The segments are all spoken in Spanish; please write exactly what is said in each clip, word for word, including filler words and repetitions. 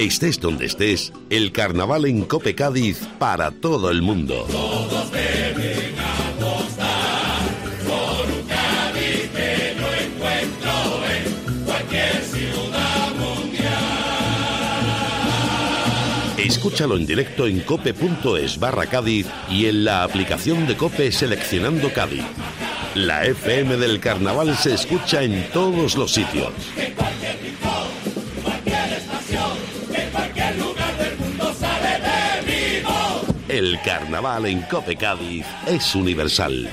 Estés donde estés, el carnaval en COPE Cádiz para todo el mundo. Todos deben apostar por un Cádiz que no encuentro en cualquier ciudad mundial. Escúchalo en directo en cope.es barra Cádiz y en la aplicación de COPE seleccionando Cádiz. La F M del carnaval se escucha en todos los sitios. En cualquier rincón, cualquier estación, en cualquier lugar del mundo sale de mi voz. El carnaval en COPE Cádiz es universal.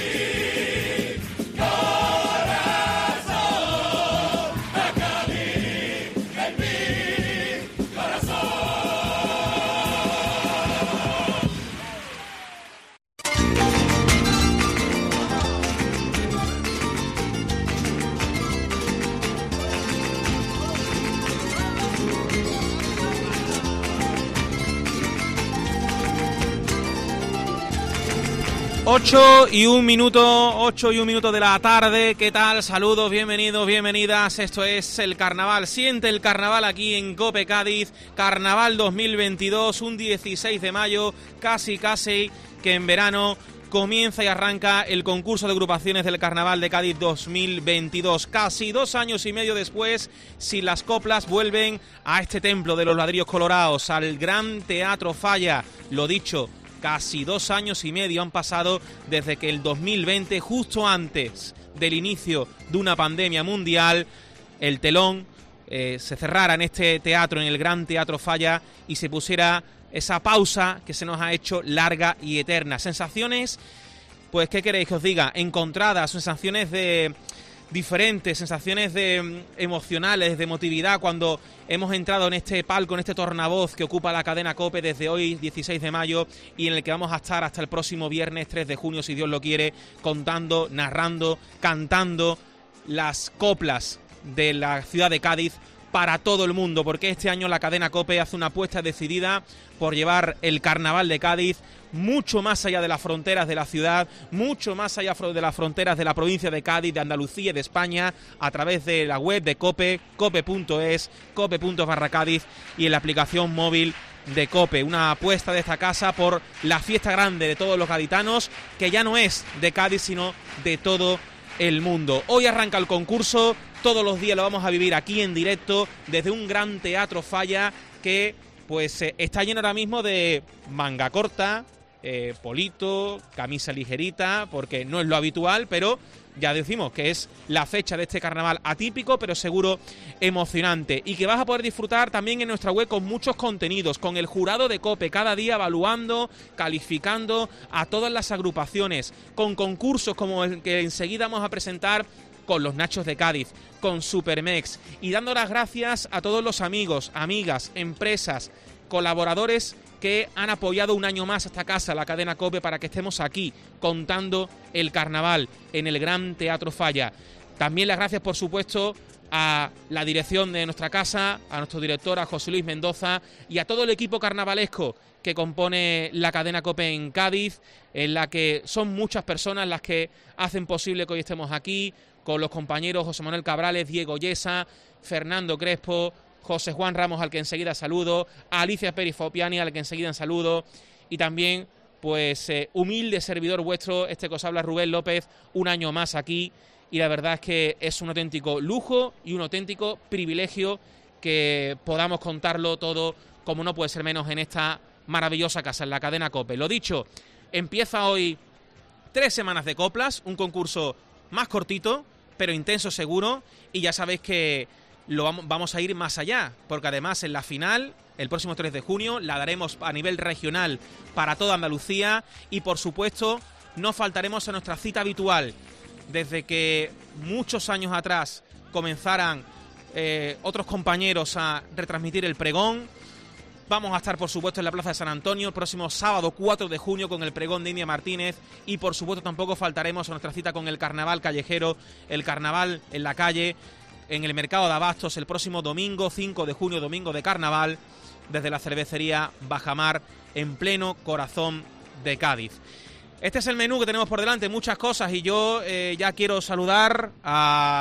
Ocho y un minuto, ocho y un minuto de la tarde. ¿Qué tal? Saludos, bienvenidos, bienvenidas. Esto es el carnaval. Siente el carnaval aquí en COPE Cádiz. Carnaval dos mil veintidós, un dieciséis de mayo, casi casi que en verano comienza y arranca el concurso de agrupaciones del Carnaval de Cádiz dos mil veintidós. Casi dos años y medio después, si las coplas vuelven a este templo de los ladrillos colorados, al Gran Teatro Falla. Lo dicho, casi dos años y medio han pasado desde que el dos mil veinte, justo antes del inicio de una pandemia mundial, el telón eh, se cerrara en este teatro, en el Gran Teatro Falla, y se pusiera esa pausa que se nos ha hecho larga y eterna. Sensaciones, pues, ¿qué queréis que os diga? Encontradas, sensaciones de diferentes, sensaciones de emocionales, de emotividad, cuando hemos entrado en este palco, en este tornavoz que ocupa la cadena COPE desde hoy, dieciséis de mayo, y en el que vamos a estar hasta el próximo viernes tres de junio, si Dios lo quiere, contando, narrando, cantando las coplas de la ciudad de Cádiz para todo el mundo, porque este año la cadena COPE hace una apuesta decidida por llevar el carnaval de Cádiz mucho más allá de las fronteras de la ciudad, mucho más allá de las fronteras de la provincia de Cádiz, de Andalucía y de España, a través de la web de COPE, cope.es, cope.es barra Cádiz, y en la aplicación móvil de COPE. Una apuesta de esta casa por la fiesta grande de todos los gaditanos, que ya no es de Cádiz, sino de todo el mundo. Hoy arranca el concurso, todos los días lo vamos a vivir aquí en directo desde un Gran Teatro Falla que pues eh, está lleno ahora mismo de manga corta, eh, polito, camisa ligerita, porque no es lo habitual, pero ya decimos que es la fecha de este carnaval atípico, pero seguro emocionante, y que vas a poder disfrutar también en nuestra web con muchos contenidos, con el jurado de COPE cada día evaluando, calificando a todas las agrupaciones, con concursos como el que enseguida vamos a presentar con los Nachos de Cádiz, con Supermex, y dando las gracias a todos los amigos, amigas, empresas, colaboradores que han apoyado un año más a esta casa, la cadena COPE, para que estemos aquí contando el carnaval en el Gran Teatro Falla. También las gracias, por supuesto, a la dirección de nuestra casa, a nuestro director, a José Luis Mendoza, y a todo el equipo carnavalesco que compone la cadena COPE en Cádiz, en la que son muchas personas las que hacen posible que hoy estemos aquí, con los compañeros José Manuel Cabrales, Diego Yesa, Fernando Crespo, José Juan Ramos, al que enseguida saludo, a Alicia Pérez Fopiani, al que enseguida saludo, y también, pues, eh, humilde servidor vuestro, este que os habla, Rubén López, un año más aquí, y la verdad es que es un auténtico lujo y un auténtico privilegio que podamos contarlo todo, como no puede ser menos, en esta maravillosa casa, en la cadena COPE. Lo dicho, empieza hoy tres semanas de coplas, un concurso más cortito, pero intenso seguro, y ya sabéis que lo vamos, vamos a ir más allá, porque además en la final, el próximo tres de junio, la daremos a nivel regional para toda Andalucía, y por supuesto no faltaremos a nuestra cita habitual. Desde que muchos años atrás comenzaran eh, otros compañeros a retransmitir el pregón, vamos a estar, por supuesto, en la Plaza de San Antonio el próximo sábado cuatro de junio con el pregón de India Martínez, y por supuesto tampoco faltaremos a nuestra cita con el carnaval callejero, el carnaval en la calle, en el mercado de abastos, el próximo domingo cinco de junio, domingo de carnaval, desde la cervecería Bajamar, en pleno corazón de Cádiz. Este es el menú que tenemos por delante, muchas cosas, y yo eh, ya quiero saludar a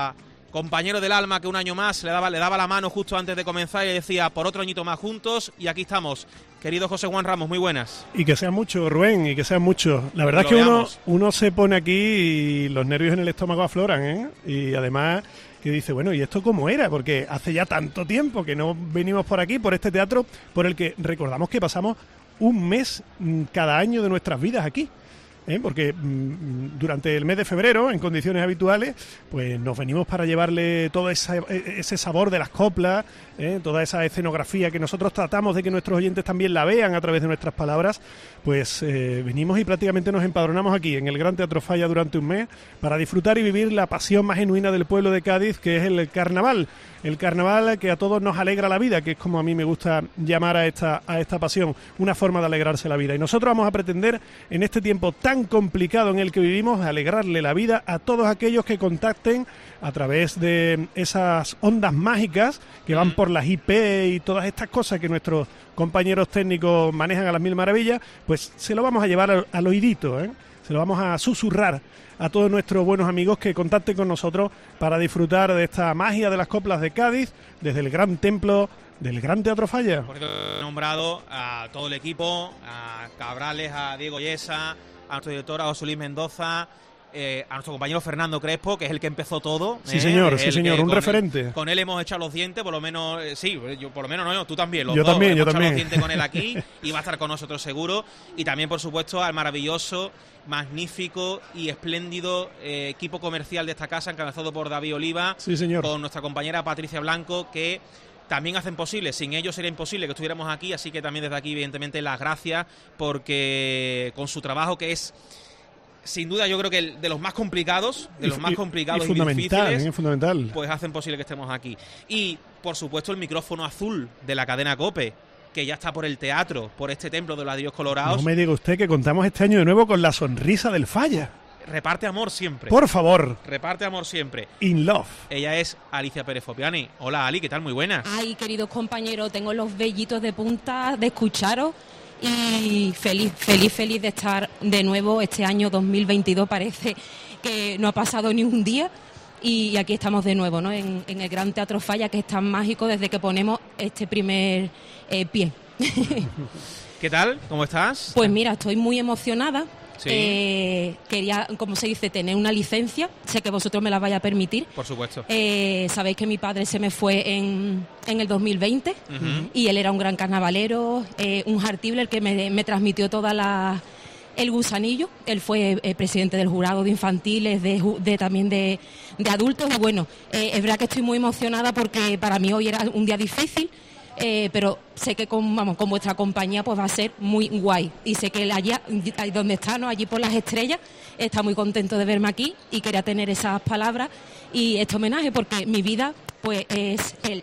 compañero del alma que un año más le daba, le daba la mano justo antes de comenzar y decía por otro añito más juntos, y aquí estamos. Querido José Juan Ramos, muy buenas. Y que sean muchos, Rubén, y que sean muchos. La verdad es que uno, uno se pone aquí y los nervios en el estómago afloran, ¿eh? Y además que dice, bueno, ¿y esto cómo era? Porque hace ya tanto tiempo que no venimos por aquí, por este teatro, por el que recordamos que pasamos un mes cada año de nuestras vidas aquí. ¿Eh? Porque mmm, durante el mes de febrero, en condiciones habituales, pues nos venimos para llevarle todo esa, ese sabor de las coplas, ¿eh? Toda esa escenografía que nosotros tratamos de que nuestros oyentes también la vean a través de nuestras palabras, pues eh, venimos y prácticamente nos empadronamos aquí en el Gran Teatro Falla durante un mes para disfrutar y vivir la pasión más genuina del pueblo de Cádiz, que es el carnaval. El carnaval que a todos nos alegra la vida, que es como a mí me gusta llamar a esta, a esta pasión, una forma de alegrarse la vida. Y nosotros vamos a pretender, en este tiempo tan complicado en el que vivimos, alegrarle la vida a todos aquellos que contacten a través de esas ondas mágicas que van por las I P y todas estas cosas que nuestros compañeros técnicos manejan a las mil maravillas, pues se lo vamos a llevar al, al oídito, ¿eh? Se lo vamos a susurrar a todos nuestros buenos amigos que contacten con nosotros para disfrutar de esta magia de las coplas de Cádiz desde el gran templo del Gran Teatro Falla. Por eso he nombrado a todo el equipo, a Cabrales, a Diego Yesa, a nuestro director, a José Luis Mendoza, eh, a nuestro compañero Fernando Crespo, que es el que empezó todo. Sí, eh, señor, sí, señor, un con referente. Él, con él hemos echado los dientes, por lo menos, eh, sí, yo por lo menos no, tú también, los yo dos. También, hemos yo echado también. los dientes con él aquí y va a estar con nosotros seguro. Y también, por supuesto, al maravilloso, magnífico y espléndido eh, equipo comercial de esta casa, encabezado por David Oliva, sí, señor, con nuestra compañera Patricia Blanco, que también hacen posible, sin ellos sería imposible que estuviéramos aquí, así que también desde aquí, evidentemente, las gracias, porque con su trabajo, que es sin duda yo creo que el, de los más complicados, de y, los más complicados y, y, y difíciles, ¿eh? fundamental, pues hacen posible que estemos aquí. Y, por supuesto, el micrófono azul de la cadena COPE, que ya está por el teatro, por este templo de los Ladrillos Colorados. No me diga usted que contamos este año de nuevo con la sonrisa del Falla. Reparte amor siempre. Por favor. Reparte amor siempre. In love. Ella es Alicia Pérez Fopiani. Hola, Ali, ¿qué tal? Muy buenas. Ay, queridos compañeros, tengo los vellitos de punta de escucharos y feliz, feliz, feliz de estar de nuevo este año dos mil veintidós. Parece que no ha pasado ni un día. Y aquí estamos de nuevo, ¿no? En, en el Gran Teatro Falla, que es tan mágico desde que ponemos este primer eh, pie. ¿Qué tal? ¿Cómo estás? Pues mira, estoy muy emocionada. Sí. Eh, quería, como se dice, tener una licencia. Sé que vosotros me la vais a permitir. Por supuesto. Eh, sabéis que mi padre se me fue en, en el dos mil veinte uh-huh. y él era un gran carnavalero, eh, un hartible, el que me, me transmitió toda la... el gusanillo. Él fue eh, presidente del jurado de infantiles, de, de también de, de adultos. Y bueno, eh, es verdad que estoy muy emocionada porque para mí hoy era un día difícil, eh, pero sé que con, vamos, con vuestra compañía pues va a ser muy guay. Y sé que allá donde está, ¿no? Allí por las estrellas, está muy contento de verme aquí y quería tener esas palabras y este homenaje porque mi vida pues es él.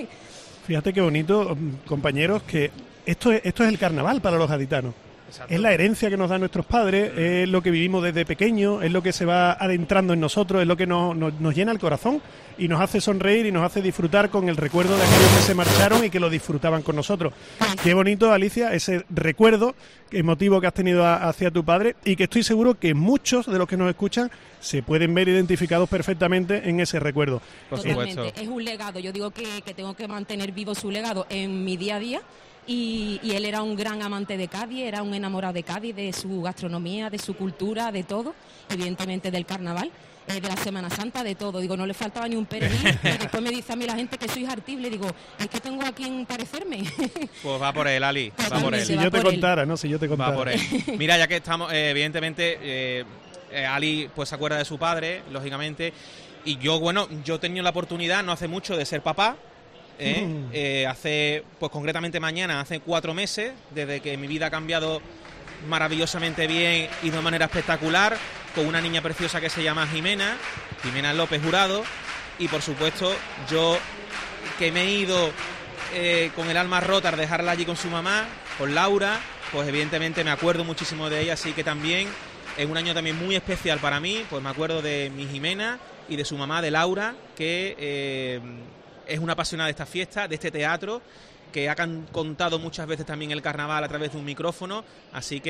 Fíjate qué bonito, compañeros, que esto es, esto es el carnaval para los gaditanos. Exacto. Es la herencia que nos dan nuestros padres, es lo que vivimos desde pequeño, es lo que se va adentrando en nosotros, es lo que nos, nos, nos llena el corazón y nos hace sonreír y nos hace disfrutar con el recuerdo de aquellos que se marcharon y que lo disfrutaban con nosotros. Qué bonito, Alicia, ese recuerdo emotivo que has tenido a, hacia tu padre y que estoy seguro que muchos de los que nos escuchan se pueden ver identificados perfectamente en ese recuerdo. Por Totalmente, supuesto. Es un legado, yo digo que, que tengo que mantener vivo su legado en mi día a día. Y, y él era un gran amante de Cádiz, era un enamorado de Cádiz, de su gastronomía, de su cultura, de todo, evidentemente del carnaval, eh, de la Semana Santa, de todo. Digo, no le faltaba ni un perejil. Y después me dice a mí la gente que soy hartible, digo, es que tengo a quien parecerme. Pues va por él, Ali, va por él. Si yo te contara, ¿no? Si yo te contara. Va por él. Mira, ya que estamos, eh, evidentemente, eh, eh, Ali pues se acuerda de su padre, lógicamente, y yo, bueno, yo he tenido la oportunidad no hace mucho de ser papá. ¿Eh? Mm. Eh, hace, pues concretamente mañana, hace cuatro meses, desde que mi vida ha cambiado maravillosamente bien y de manera espectacular, con una niña preciosa que se llama Jimena, Jimena López Jurado, y por supuesto yo que me he ido eh, con el alma rota a dejarla allí con su mamá, con Laura, pues evidentemente me acuerdo muchísimo de ella, así que también es un año también muy especial para mí, pues me acuerdo de mi Jimena y de su mamá, de Laura, que... Eh, es una apasionada de esta fiesta, de este teatro, que ha can- contado muchas veces también el carnaval a través de un micrófono, así que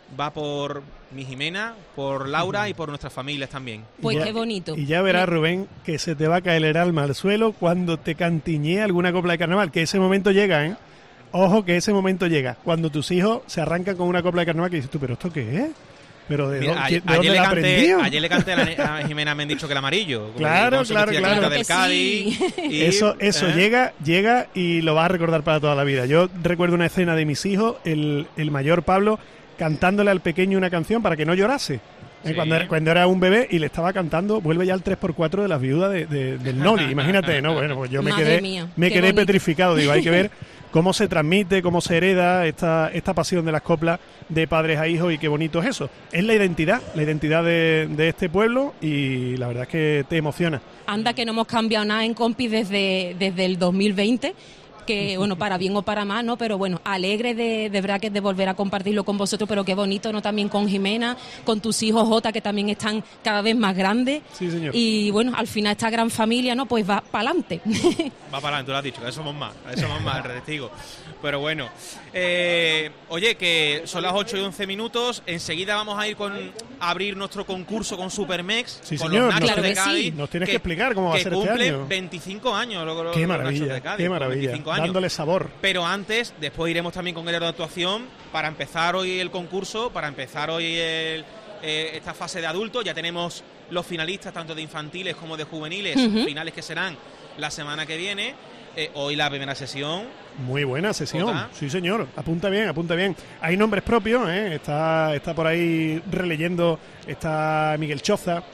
va por mi Jimena, por Laura y por nuestras familias también. Pues ya, qué bonito. Y ya verás, Rubén, que se te va a caer el alma al suelo cuando te cantiñee alguna copla de carnaval, que ese momento llega, ¿eh? Ojo que ese momento llega, cuando tus hijos se arrancan con una copla de carnaval que dices tú, ¿pero esto qué es? Pero ¿de, Mira, dónde, ayer, ¿de dónde ayer, le la canté, aprendió? ayer le canté a, la, a Jimena, me han dicho que el amarillo. Claro, como claro, claro. Del Que Cádiz, sí. y, Eso, eso ¿eh? llega, llega y lo vas a recordar para toda la vida. Yo recuerdo una escena de mis hijos, el, el mayor Pablo cantándole al pequeño una canción para que no llorase. ¿eh? Sí. Cuando, era, cuando era un bebé y le estaba cantando, vuelve ya al tres por cuatro de las viudas de, de, del Noli. Imagínate, ¿no? Bueno, pues yo me Madre quedé, mía, me qué quedé bonito. petrificado. Digo, hay que ver cómo se transmite, cómo se hereda esta, esta pasión de las coplas de padres a hijos y qué bonito es eso. Es la identidad, la identidad de, de este pueblo y la verdad es que te emociona. Anda que no hemos cambiado nada en Compis desde, desde el dos mil veinte, que bueno, para bien o para mal, ¿no? Pero bueno, alegre de, de verdad que de volver a compartirlo con vosotros, pero qué bonito, ¿no? También con Jimena, con tus hijos Jota, que también están cada vez más grandes. Sí, señor. Y bueno, al final esta gran familia, ¿no? Pues va para adelante. Va para adelante, tú lo has dicho, que somos más, que somos más, el testigo. Pero bueno, eh, oye, que son las ocho y once minutos, enseguida vamos a ir con a abrir nuestro concurso con Supermex, Sí, con señor, los Nachos claro de que sí. Cádiz. Nos tienes que explicar cómo va a que ser este cumple año. veinticinco años los, los Qué Nachos maravilla, de Cádiz, qué maravilla, veinticinco años. dándole sabor. Pero antes, después iremos también con el héroe de actuación para empezar hoy el concurso, para empezar hoy el, eh, esta fase de adultos. Ya tenemos los finalistas tanto de infantiles como de juveniles, Ujú. finales que serán la semana que viene. Eh, hoy la primera sesión. Muy buena sesión, Jota. sí señor, apunta bien, apunta bien. Hay nombres propios, ¿eh? está, está por ahí releyendo, está Miguel Choza,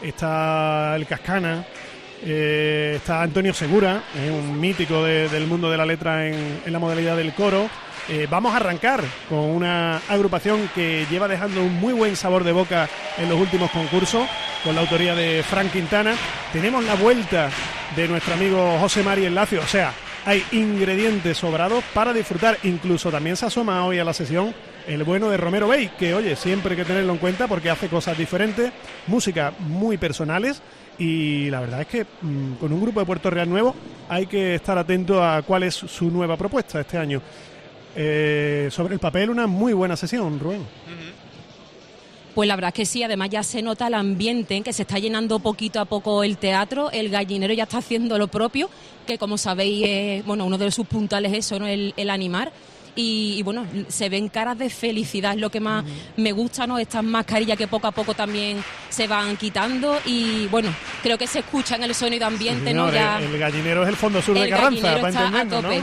está el Cascana, eh, está Antonio Segura, eh, un mítico de- del mundo de la letra en, en la modalidad del coro. Eh, vamos a arrancar con una agrupación que lleva dejando un muy buen sabor de boca en los últimos concursos, con la autoría de Frank Quintana. Tenemos la vuelta de nuestro amigo José Mari Enlacio, o sea, hay ingredientes sobrados para disfrutar. Incluso también se asoma hoy a la sesión el bueno de Romero Bey, que oye, siempre hay que tenerlo en cuenta porque hace cosas diferentes, música muy personales, y la verdad es que mmm, con un grupo de Puerto Real nuevo hay que estar atento a cuál es su nueva propuesta este año. Eh, sobre el papel, una muy buena sesión, Rubén. Pues la verdad es que sí, además ya se nota el ambiente en que se está llenando poquito a poco el teatro, el gallinero ya está haciendo lo propio, que como sabéis, es, bueno, uno de sus puntales es eso, ¿no? el, el animar. Y, y bueno, se ven caras de felicidad, es lo que más uh-huh. me gusta, ¿no? Estas mascarillas que poco a poco también se van quitando y bueno, creo que se escucha en el sonido ambiente, sí, ¿no? Ya el, el gallinero es el fondo sur de Carranza, para entendernos, ¿no?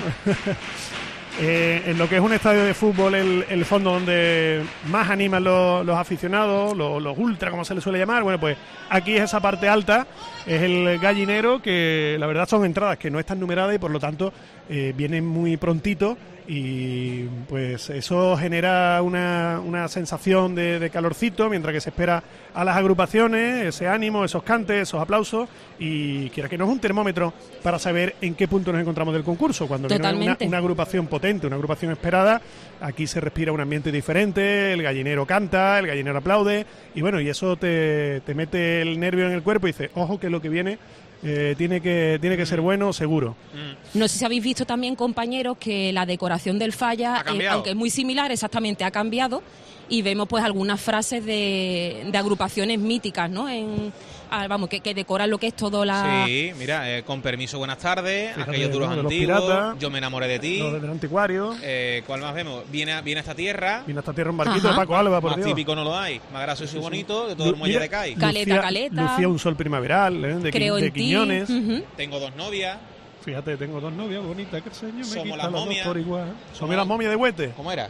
Eh, en lo que es un estadio de fútbol, el, el fondo donde más animan los, los aficionados, los, los ultra, como se les suele llamar, bueno, pues aquí es esa parte alta, es el gallinero, que la verdad son entradas que no están numeradas y por lo tanto eh, vienen muy prontito, y pues eso genera una, una sensación de, de calorcito mientras que se espera a las agrupaciones, ese ánimo, esos cantes, esos aplausos, y quiera que no es un termómetro para saber en qué punto nos encontramos del concurso. Cuando viene una, una agrupación potente, una agrupación esperada, aquí se respira un ambiente diferente, el gallinero canta, el gallinero aplaude, y bueno, y eso te, te mete el nervio en el cuerpo y dices, ojo que lo que viene Eh, tiene que tiene que ser bueno, seguro. Mm. No sé si habéis visto también, compañeros, que la decoración del falla, eh, aunque es muy similar, exactamente ha cambiado, y vemos pues algunas frases de, de agrupaciones míticas, ¿no? En, ah, vamos, que, que decoran lo que es todo la... Sí, mira, eh, con permiso, buenas tardes, Fíjate, aquellos duros ¿no? antiguos, piratas, yo me enamoré de ti. Los del anticuario. Eh, ¿Cuál más vemos? Viene a, viene a esta tierra. Viene a esta tierra un barquito Ajá. de Paco Alba, por Más Dios. típico no lo hay. Más gracioso y Sí, sí. bonito, de todo el muelle Mira, de Cai. Caleta, Lucía, caleta. Lucía un sol primaveral, ¿eh? de, Creo de en ti. Quiñones. Uh-huh. Tengo dos novias. Fíjate, tengo dos novias bonitas, que el señor me Somos quita las las dos momias. por igual. Somos Somos- las momias de Huete. ¿Cómo era?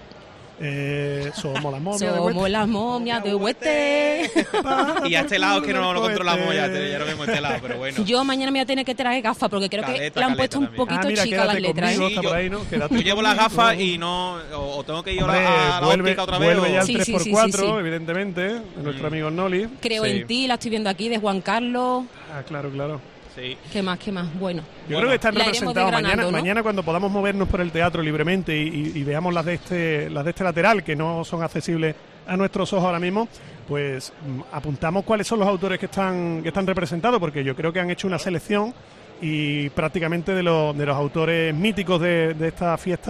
Eh, somos las momias de Somos Huete. las momias de Huete. Y a este lado es que no lo Cohete. controlamos ya, ya no vemos este lado, pero bueno. Yo mañana me voy a tener que traer gafas porque creo Caleta, que le han caleta puesto un también. poquito Ah, mira, chicas las quédate letras. conmigo, ¿eh? Sí, está yo- por ahí, ¿no? Quédate Yo llevo las conmigo. gafas y no... O, o tengo que ir a Hombre, la, a la vuelve, óptica otra vez. vuelve ya o- el Sí, tres sí, por sí, cuatro, sí, sí. evidentemente, de nuestro Mm. amigo Noli. Creo Sí. en ti, la estoy viendo aquí, de Juan Carlos. Ah, claro, claro. Sí. ¿Qué más, qué más? Bueno. Yo Bueno, creo que están la iremos representados desgranando, mañana, ¿no? mañana cuando podamos movernos por el teatro libremente y, y- y veamos las de este las de este lateral, que no son accesibles a nuestros ojos ahora mismo, pues mm, apuntamos cuáles son los autores que están que están representados, porque yo creo que han hecho una selección y prácticamente de los de los autores míticos de, de esta fiesta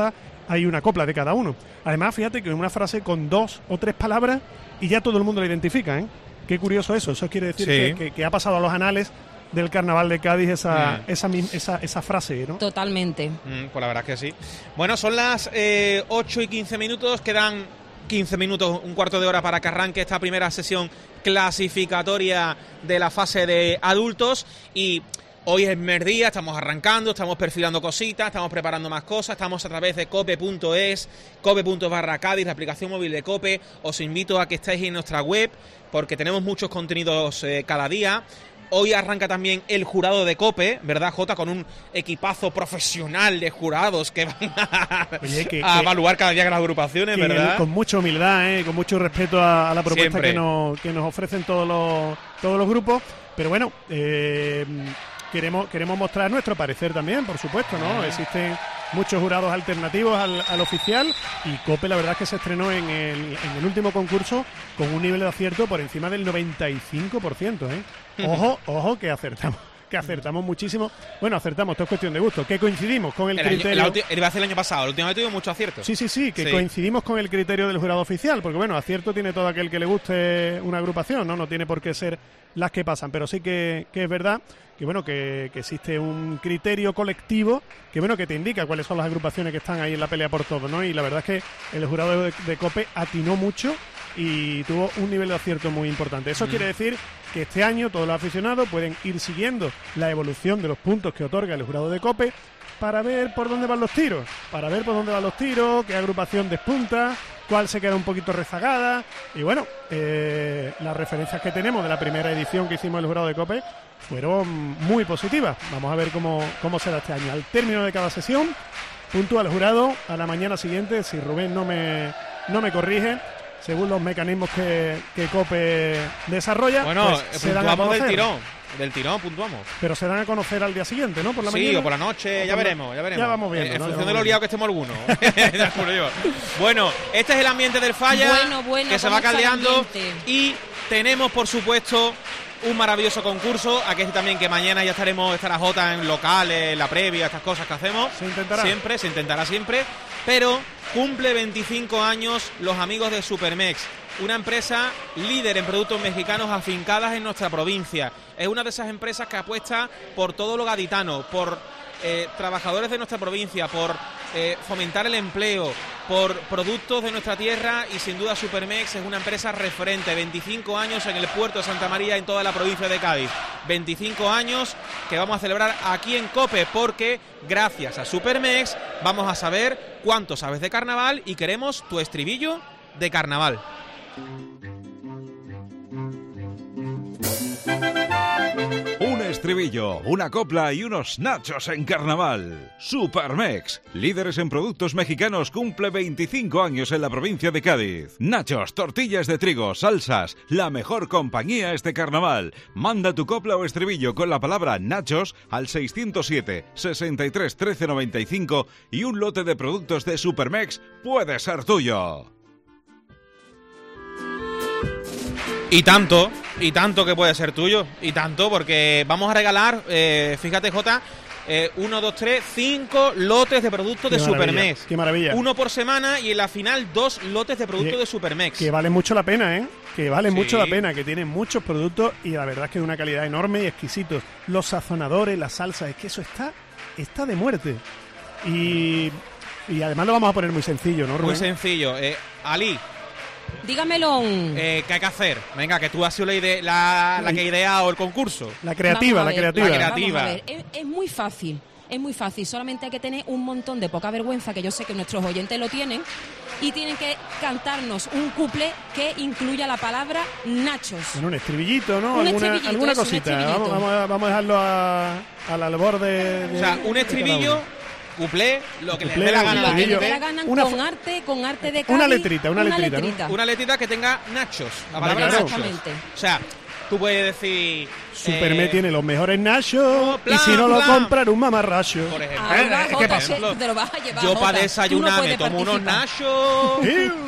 hay una copla de cada uno. Además, fíjate que es una frase con dos o tres palabras y ya todo el mundo la identifica, ¿eh? Qué curioso eso. Eso quiere decir Sí. que, que, que ha pasado a los anales del Carnaval de Cádiz esa, Mm. esa, esa, esa, esa frase, ¿no? Totalmente. Mm, pues la verdad es que sí. Bueno, son las eh, ocho y quince minutos, quedan quince minutos, un cuarto de hora para que arranque esta primera sesión clasificatoria de la fase de adultos y hoy es el primer día, estamos arrancando, estamos perfilando cositas, estamos preparando más cosas, estamos a través de cope punto es, cope punto es barra Cádiz, la aplicación móvil de Cope. Os invito a que estéis en nuestra web porque tenemos muchos contenidos eh, cada día. Hoy arranca también el jurado de Cope, ¿verdad, Jota? Con un equipazo profesional de jurados que van a, Oye, que- a que- evaluar cada día que las agrupaciones, Que en el- ¿verdad? con mucha humildad, ¿eh? Con mucho respeto a, a la propuesta Siempre. que nos, que nos ofrecen todos los, todos los grupos. Pero bueno, eh, queremos, queremos mostrar nuestro parecer también, por supuesto, ¿no? Existen muchos jurados alternativos al, al oficial y Cope la verdad es que se estrenó en el, en el último concurso con un nivel de acierto por encima del noventa y cinco por ciento, ¿eh? Ojo, ojo, que acertamos. Que acertamos muchísimo. Bueno, acertamos, esto es cuestión de gusto. Que coincidimos con el, El año, criterio. la ulti- iba a ser el año pasado, la última vez tuvimos mucho acierto. Sí, sí, sí, que Sí. coincidimos con el criterio del jurado oficial, porque bueno, acierto tiene todo aquel que le guste una agrupación, ¿no? No tiene por qué ser las que pasan, pero sí que, que es verdad que bueno, que, que existe un criterio colectivo que bueno, que te indica cuáles son las agrupaciones que están ahí en la pelea por todo, ¿no? Y la verdad es que el jurado de, de Cope atinó mucho y tuvo un nivel de acierto muy importante. Eso Mm. quiere decir que este año todos los aficionados pueden ir siguiendo la evolución de los puntos que otorga el jurado de Cope para ver por dónde van los tiros, para ver por dónde van los tiros, qué agrupación despunta, cuál se queda un poquito rezagada. Y bueno, eh, las referencias que tenemos de la primera edición que hicimos el jurado de Cope fueron muy positivas. Vamos a ver cómo, cómo será este año. Al término de cada sesión, puntúa el jurado a la mañana siguiente, si Rubén no me, no me corrige, según los mecanismos que, que Cope desarrolla, Bueno, pues, se dan a puntuamos del conocer. tirón, del tirón puntuamos. Pero se dan a conocer al día siguiente, ¿no? Por la Sí, mañana. o por la noche, O ya por la- veremos, ya veremos. Ya vamos viendo, En, en ¿no? Ya función vamos de lo viendo. liados que estemos algunos. De acuerdo yo. Bueno, este es el ambiente del falla, Bueno, bueno, que se ¿cómo va está el caldeando. ambiente? Y tenemos, por supuesto, un maravilloso concurso. Aquí también que mañana ya estaremos, estará Jota en locales, la previa, estas cosas que hacemos. Se intentará. Siempre, se intentará siempre. Pero cumple veinticinco años los amigos de Supermex, una empresa líder en productos mexicanos afincadas en nuestra provincia. Es una de esas empresas que apuesta por todo lo gaditano, por eh, trabajadores de nuestra provincia, por eh, fomentar el empleo, por productos de nuestra tierra y sin duda Supermex es una empresa referente. veinticinco años en el puerto de Santa María en toda la provincia de Cádiz. veinticinco años que vamos a celebrar aquí en Cope porque gracias a Supermex vamos a saber cuánto sabes de carnaval y queremos tu estribillo de carnaval. Un estribillo, una copla y unos nachos en carnaval. Supermex, líderes en productos mexicanos, cumple veinticinco años en la provincia de Cádiz. Nachos, tortillas de trigo, salsas, la mejor compañía este carnaval. Manda tu copla o estribillo con la palabra nachos al seiscientos siete, sesenta y tres, trece noventa y cinco y un lote de productos de Supermex puede ser tuyo. Y tanto, y tanto que puede ser tuyo, y tanto, porque vamos a regalar, eh, fíjate Jota, eh, uno, dos, tres, cinco lotes de productos Qué de maravilla, Supermex. qué maravilla. Uno por semana y en la final dos lotes de productos Que- de Supermex. Que vale mucho la pena, ¿eh? Que vale Sí. mucho la pena, que tienen muchos productos y la verdad es que de una calidad enorme y exquisitos. Los sazonadores, las salsas, es que eso está, está de muerte. Y, y además lo vamos a poner muy sencillo, ¿no, Rubén? Muy sencillo. Eh, Ali, Dígamelo. eh, ¿qué hay que hacer? Venga, que tú has sido la, ide- la, la que ha ideado el concurso. La creativa, Vamos la a ver, creativa. La Vamos creativa. a ver, es, es muy fácil, es muy fácil. Solamente hay que tener un montón de poca vergüenza, que yo sé que nuestros oyentes lo tienen, y tienen que cantarnos un couple que incluya la palabra nachos. Bueno, un estribillito, ¿no? Un alguna estribillito, alguna eso, un cosita. estribillito. Vamos, vamos a, vamos a dejarlo a, al albor de, de- O sea, un de estribillo, cada uno. cuplé, lo que les Cuplé, dé la un gana a la Lo que estribillo. les dé gente. la gana Una con fo- arte, con arte de Una Cádiz, letrita, una letrita, ¿no? Una letrita que tenga nachos, la palabra claro. nachos. Exactamente. O sea, tú puedes decir... Superme eh, tiene los mejores nachos plan, y si no lo plan. compran un mamarracho. Por ejemplo. Ahí va, ¿qué Jota, pasa? que te lo vas a llevar, Yo Jota. para Tú no desayunar me puedes tomo unos participar. nachos Iu.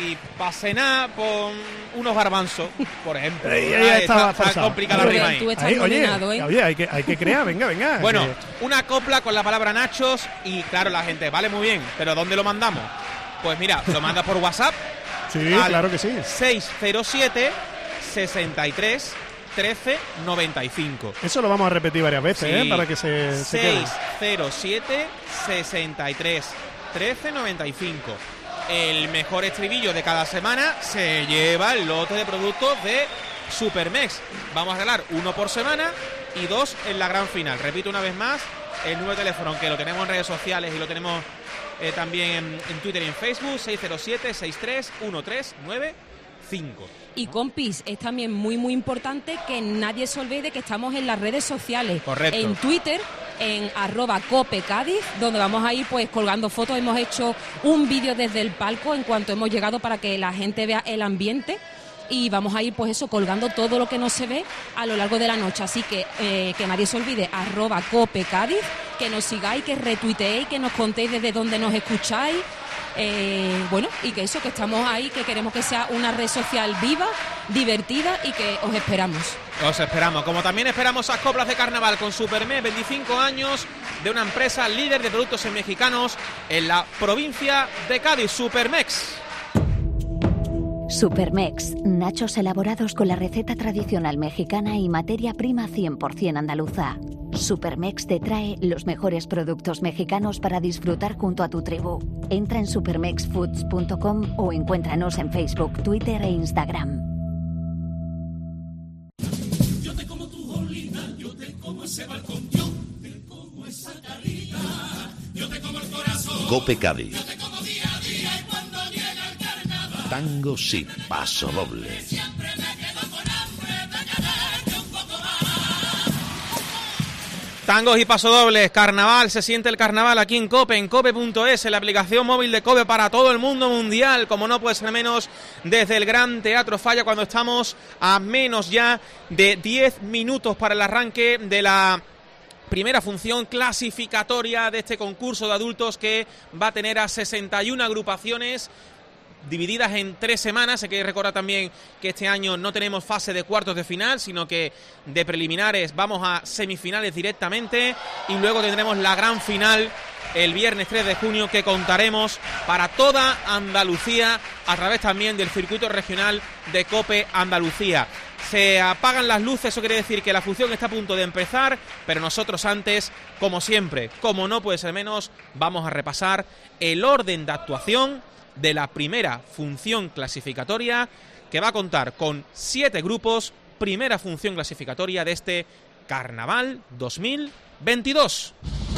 y para cenar, pon unos garbanzos, por ejemplo. Ahí, ahí está, está, está complicada la rima ahí. Tú estás Ahí, oye, nominado, ¿eh? oye, hay que, hay que crear, venga, venga. Bueno, que... una copla con la palabra nachos y claro, la gente, vale, muy bien, pero ¿dónde lo mandamos? Pues mira, lo mandas por WhatsApp. Sí, al claro que sí. seis cero siete, sesenta y tres, trece, noventa y cinco. Eso lo vamos a repetir varias veces, Sí. ¿eh? Para que se, se quede. seis cero siete, sesenta y tres, trece, noventa y cinco. El mejor estribillo de cada semana se lleva el lote de productos de Supermex. Vamos a regalar uno por semana y dos en la gran final. Repito una vez más, el número de teléfono, que lo tenemos en redes sociales y lo tenemos eh, también en, en Twitter y en Facebook, seis cero siete, sesenta y tres, dieciocho noventa y cinco. Y compis, es también muy muy importante que nadie se olvide que estamos en las redes sociales. Correcto. En Twitter, en arroba Cope Cádiz, donde vamos a ir pues colgando fotos. Hemos hecho un vídeo desde el palco en cuanto hemos llegado para que la gente vea el ambiente. Y vamos a ir pues eso, colgando todo lo que no se ve a lo largo de la noche. Así que eh, que nadie se olvide, arroba Cope Cádiz, que nos sigáis, que retuiteéis, que nos contéis desde dónde nos escucháis. Eh, bueno, y que eso, que estamos ahí, que queremos que sea una red social viva, divertida y que os esperamos. Os esperamos, como también esperamos a coplas de carnaval con Supermex, veinticinco años de una empresa líder de productos mexicanos en la provincia de Cádiz, Supermex. Supermex, nachos elaborados con la receta tradicional mexicana y materia prima cien por ciento andaluza. Supermex te trae los mejores productos mexicanos para disfrutar junto a tu tribu. Entra en supermex foods punto com o encuéntranos en Facebook, Twitter e Instagram. Yo te como tu jolina, yo te como ese balcón, yo te como esa carita, yo te como el corazón. Cope Cádiz. Yo te como día a día y cuando llega el carnaval. Tangos y paso doble. Siempre me quedo con hambre de quererte un poco más. Tangos y pasodobles, carnaval, se siente el carnaval aquí en Cope, en cope punto es, en la aplicación móvil de Cope para todo el mundo mundial, como no puede ser menos, desde el Gran Teatro Falla, cuando estamos a menos ya de diez minutos para el arranque de la primera función clasificatoria de este concurso de adultos que va a tener a sesenta y una agrupaciones divididas en tres semanas. Hay que recordar también que este año no tenemos fase de cuartos de final, sino que de preliminares vamos a semifinales directamente y luego tendremos la gran final el viernes tres de junio, que contaremos para toda Andalucía a través también del circuito regional de Cope Andalucía. Se apagan las luces, eso quiere decir que la función está a punto de empezar, pero nosotros antes, como siempre, como no puede ser menos, vamos a repasar el orden de actuación de la primera función clasificatoria, que va a contar con siete grupos, primera función clasificatoria de este Carnaval dos mil veintidós.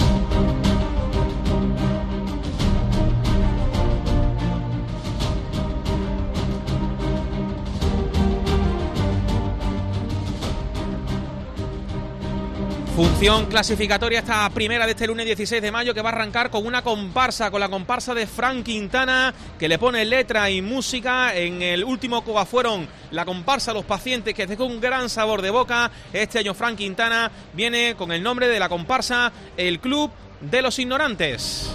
Función clasificatoria esta primera de este lunes dieciséis de mayo, que va a arrancar con una comparsa, con la comparsa de Frank Quintana, que le pone letra y música. En el último Coba fueron la comparsa Los Pacientes, que dejó un gran sabor de boca. Este año Frank Quintana viene con el nombre de la comparsa El Club de los Ignorantes.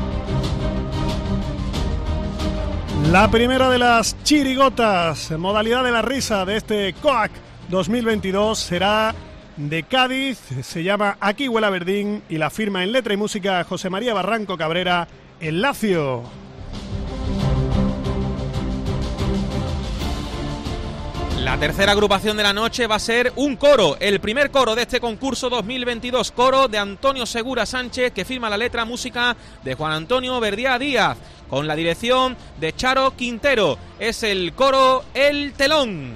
La primera de las chirigotas, modalidad de la risa de este C O A C dos mil veintidós, será de Cádiz, se llama Aquí huele a Verdín y la firma en letra y música José María Barranco Cabrera, El Lacio. La tercera agrupación de la noche va a ser un coro, el primer coro de este concurso dos mil veintidós, coro de Antonio Segura Sánchez, que firma la letra música de Juan Antonio Verdía Díaz, con la dirección de Charo Quintero. Es el coro El Telón.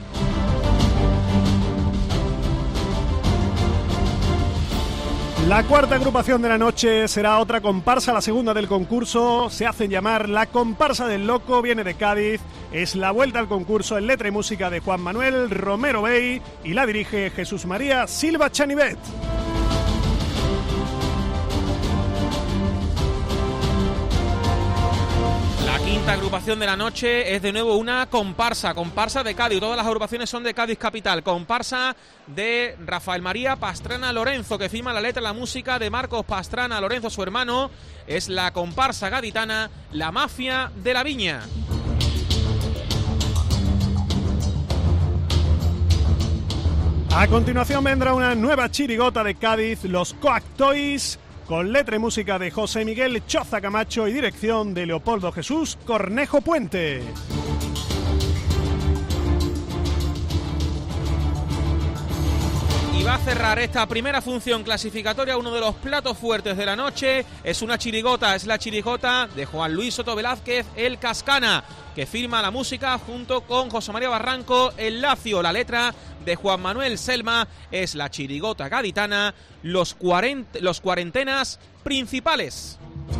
La cuarta agrupación de la noche será otra comparsa, la segunda del concurso. Se hacen llamar La Comparsa del Loco, viene de Cádiz. Es la vuelta al concurso en letra y música de Juan Manuel Romero Bey y la dirige Jesús María Silva Chanivet. La quinta agrupación de la noche es de nuevo una comparsa, comparsa de Cádiz. Todas las agrupaciones son de Cádiz capital. Comparsa de Rafael María Pastrana Lorenzo, que firma la letra y la música de Marcos Pastrana Lorenzo, su hermano. Es la comparsa gaditana La Mafia de la Viña. A continuación vendrá una nueva chirigota de Cádiz, los Coac Toys, con letra y música de José Miguel Choza Camacho y dirección de Leopoldo Jesús Cornejo Puente. Y va a cerrar esta primera función clasificatoria uno de los platos fuertes de la noche. Es una chirigota, es la chirigota de Juan Luis Soto Velázquez, el Cascana, que firma la música junto con José María Barranco, el Lacio. La letra de Juan Manuel Selma, es la chirigota gaditana, los, cuarent los cuarentenas principales.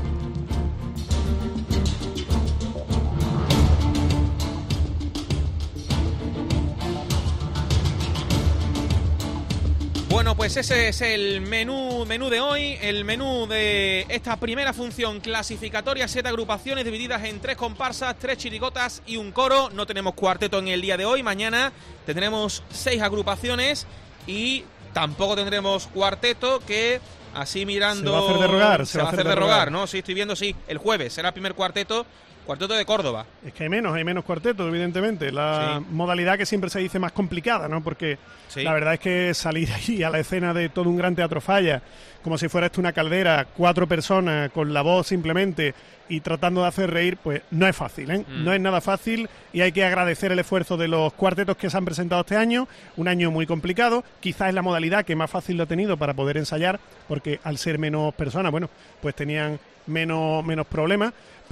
Bueno, pues ese es el menú, menú de hoy, el menú de esta primera función clasificatoria, siete agrupaciones divididas en tres comparsas, tres chirigotas y un coro. No tenemos cuarteto en el día de hoy, mañana tendremos seis agrupaciones y tampoco tendremos cuarteto, que así mirando... Se va a hacer de rogar. Se, se va a hacer de rogar, ¿no? Sí, estoy viendo, sí, el jueves será el primer cuarteto. Cuarteto de Córdoba. Es que hay menos, hay menos cuartetos, evidentemente. La sí. modalidad que siempre se dice más complicada, ¿no? Porque sí. la verdad es que salir ahí a la escena de todo un gran teatro Falla, como si fuera esto una caldera, cuatro personas con la voz simplemente y tratando de hacer reír, pues no es fácil, ¿eh? Mm. No es nada fácil y hay que agradecer el esfuerzo de los cuartetos que se han presentado este año. Un año muy complicado. Quizás es la modalidad que más fácil lo ha tenido para poder ensayar, porque al ser menos personas, bueno, pues tenían menos, menos problemas.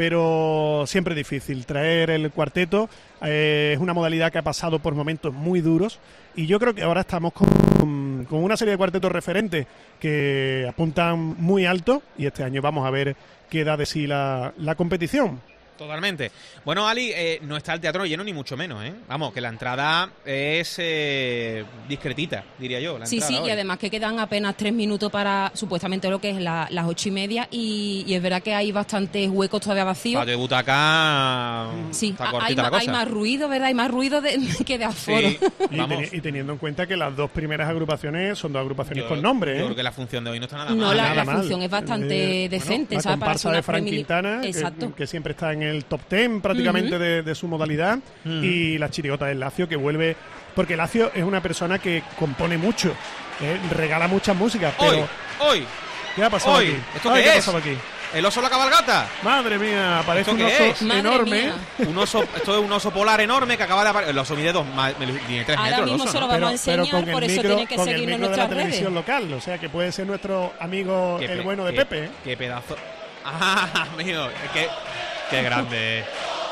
Pero siempre es difícil traer el cuarteto, eh, es una modalidad que ha pasado por momentos muy duros y yo creo que ahora estamos con, con una serie de cuartetos referentes que apuntan muy alto y este año vamos a ver qué da de sí la, la competición. Totalmente. Bueno, Ali, eh, no está el teatro lleno ni mucho menos, ¿eh? Vamos, que la entrada es eh, discretita, diría yo. La sí, sí, hoy. Y además que quedan apenas tres minutos para supuestamente lo que es la, las ocho y media y, y es verdad que hay bastantes huecos todavía vacíos. Para de butaca sí, está cortita hay, la cosa. Hay más ruido, ¿verdad? Hay más ruido de, que de aforo. Sí, y, teni y teniendo en cuenta que las dos primeras agrupaciones son dos agrupaciones yo, con nombre. Yo ¿eh? creo que la función de hoy no está nada no, mal. La, nada la mal. función es bastante eh, decente. Bueno, la ¿sabes? comparsa para de Fran Quintana, que, que siempre está en el top ten prácticamente uh-huh. de, de su modalidad, uh-huh. y la chirigota del Lacio, que vuelve, porque Lacio es una persona que compone mucho, eh, regala muchas músicas, pero... Hoy, hoy, ¿qué ha pasado hoy. aquí? ¿Esto Ay, qué, ¿qué es? ha pasado aquí? ¿El oso de la cabalgata? Madre mía, aparece un oso es? enorme. Un oso, esto es un oso polar enorme que acaba de aparecer. El oso mide dos, tiene tres Ahora metros. mismo el oso, se lo ¿no? vamos pero, a enseñar, pero con por el eso micro, tienen que con el seguirnos en micro de la nuestras televisión redes. local, o sea que puede ser nuestro amigo Qué el pe, bueno de qué, Pepe. ¿eh? Qué pedazo. Ah, mío, qué, qué grande.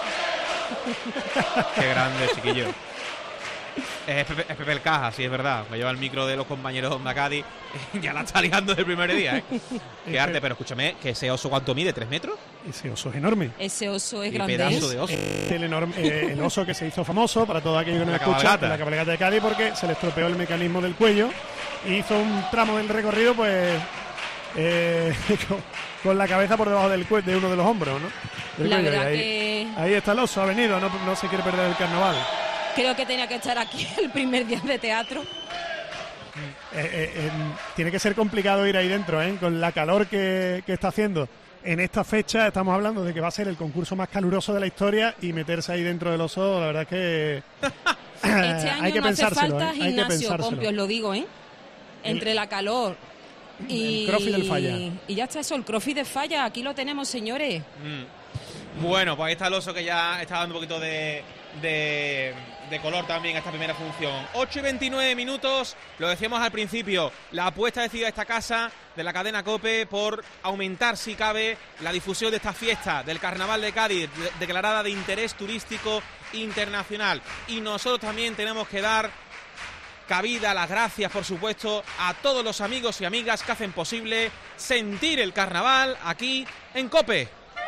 Qué grande, chiquillo. Es Pepe, es Pepe el Caja, sí, es verdad. Me lleva el micro de los compañeros de Cádiz. Ya la está ligando desde el primer día, ¿eh? Qué arte, pero escúchame, que ese oso, ¿cuánto mide? ¿Tres metros? Ese oso es enorme. Ese oso es Qué grande. pedazo de oso. El, enorme, eh, el oso que se hizo famoso, para todo aquello que no la escucha, cabalgata. en la cabalgata de Cádiz, porque se le estropeó el mecanismo del cuello y hizo un tramo del recorrido, pues, eh, con, con la cabeza por debajo del cuello, de uno de los hombros, ¿no? Del la cuello. verdad ahí, que... ahí está el oso, ha venido, no, no se quiere perder el carnaval. Creo que tenía que estar aquí el primer día de teatro. Eh, eh, eh, tiene que ser complicado ir ahí dentro, ¿eh? Con la calor que, que está haciendo. En esta fecha estamos hablando de que va a ser el concurso más caluroso de la historia y meterse ahí dentro del oso, la verdad es que este año hay que no hace pensárselo, falta ¿eh? Hay que gimnasio, pensárselo. compi, os lo digo, ¿eh? Entre el, la calor y... El crossfit del Falla. Y ya está eso, el crossfit del Falla, aquí lo tenemos, señores. Mm. Bueno, pues ahí está el oso que ya está dando un poquito de... de... de color también a esta primera función. ocho y veintinueve minutos, lo decíamos al principio, la apuesta decidida de esta casa, de la cadena COPE, por aumentar, si cabe, la difusión de esta fiesta del Carnaval de Cádiz, de, declarada de interés turístico internacional. Y nosotros también tenemos que dar cabida, las gracias, por supuesto, a todos los amigos y amigas que hacen posible sentir el Carnaval aquí en COPE.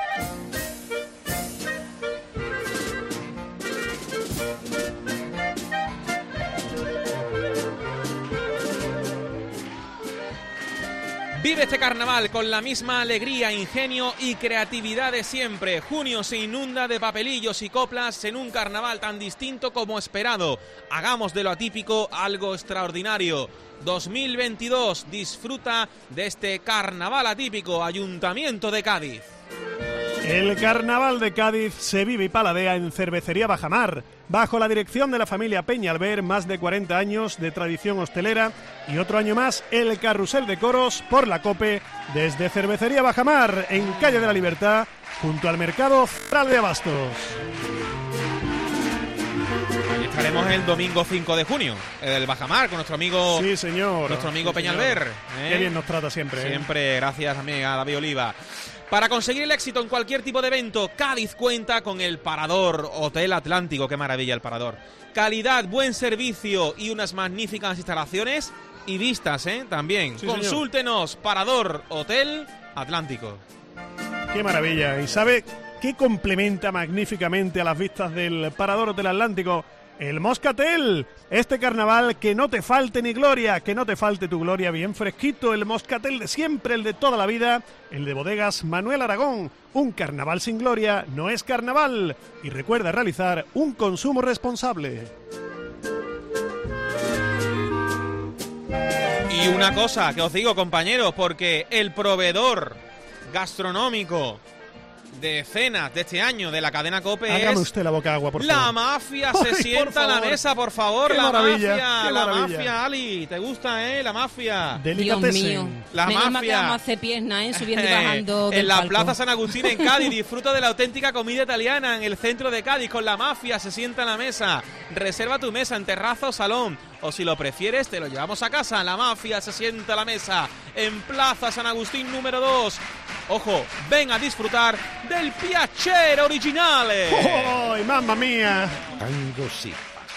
Vive este carnaval con la misma alegría, ingenio y creatividad de siempre. Junio se inunda de papelillos y coplas en un carnaval tan distinto como esperado. Hagamos de lo atípico algo extraordinario. dos mil veintidós, disfruta de este carnaval atípico, Ayuntamiento de Cádiz. El Carnaval de Cádiz se vive y paladea en Cervecería Bajamar, bajo la dirección de la familia Peñalver, más de cuarenta años de tradición hostelera y otro año más el Carrusel de Coros por la COPE desde Cervecería Bajamar, en Calle de la Libertad, junto al Mercado Central de Abastos. Ahí estaremos el domingo cinco de junio, el Bajamar, con nuestro amigo, sí, señor. nuestro amigo sí, Peñalver. ¿eh? Qué bien nos trata siempre. Siempre, ¿eh? gracias también a David Oliva. Para conseguir el éxito en cualquier tipo de evento, Cádiz cuenta con el Parador Hotel Atlántico. Qué maravilla el Parador. Calidad, buen servicio y unas magníficas instalaciones y vistas, ¿eh? También. Sí, consúltenos, señor. Parador Hotel Atlántico. Qué maravilla. ¿Y sabe qué complementa magníficamente a las vistas del Parador Hotel Atlántico? El Moscatel, este carnaval que no te falte ni gloria, que no te falte tu gloria, bien fresquito, el Moscatel de siempre, el de toda la vida, el de Bodegas Manuel Aragón. Un carnaval sin gloria no es carnaval. Y recuerda realizar un consumo responsable. Y una cosa que os digo, compañeros, porque el proveedor gastronómico de cenas de este año de la cadena COPE Hágame es usted la boca agua, por la favor. mafia. Ay, se sienta a la mesa, por favor. Qué la maravilla, mafia, qué la maravilla. mafia, Ali, ¿te gusta, eh? La mafia. Dios mío. La Menos mafia. mal que vamos a hacer piernas, ¿eh? Subiendo y bajando del En la palco. Plaza San Agustín en Cádiz, disfruta de la auténtica comida italiana en el centro de Cádiz con la mafia. Se sienta a la mesa. Reserva tu mesa en terraza o salón. O si lo prefieres, te lo llevamos a casa. La mafia se sienta a la mesa en Plaza San Agustín número dos. Ojo, ven a disfrutar del piacere originale. ¡Oh, mamma mía! Tango sí.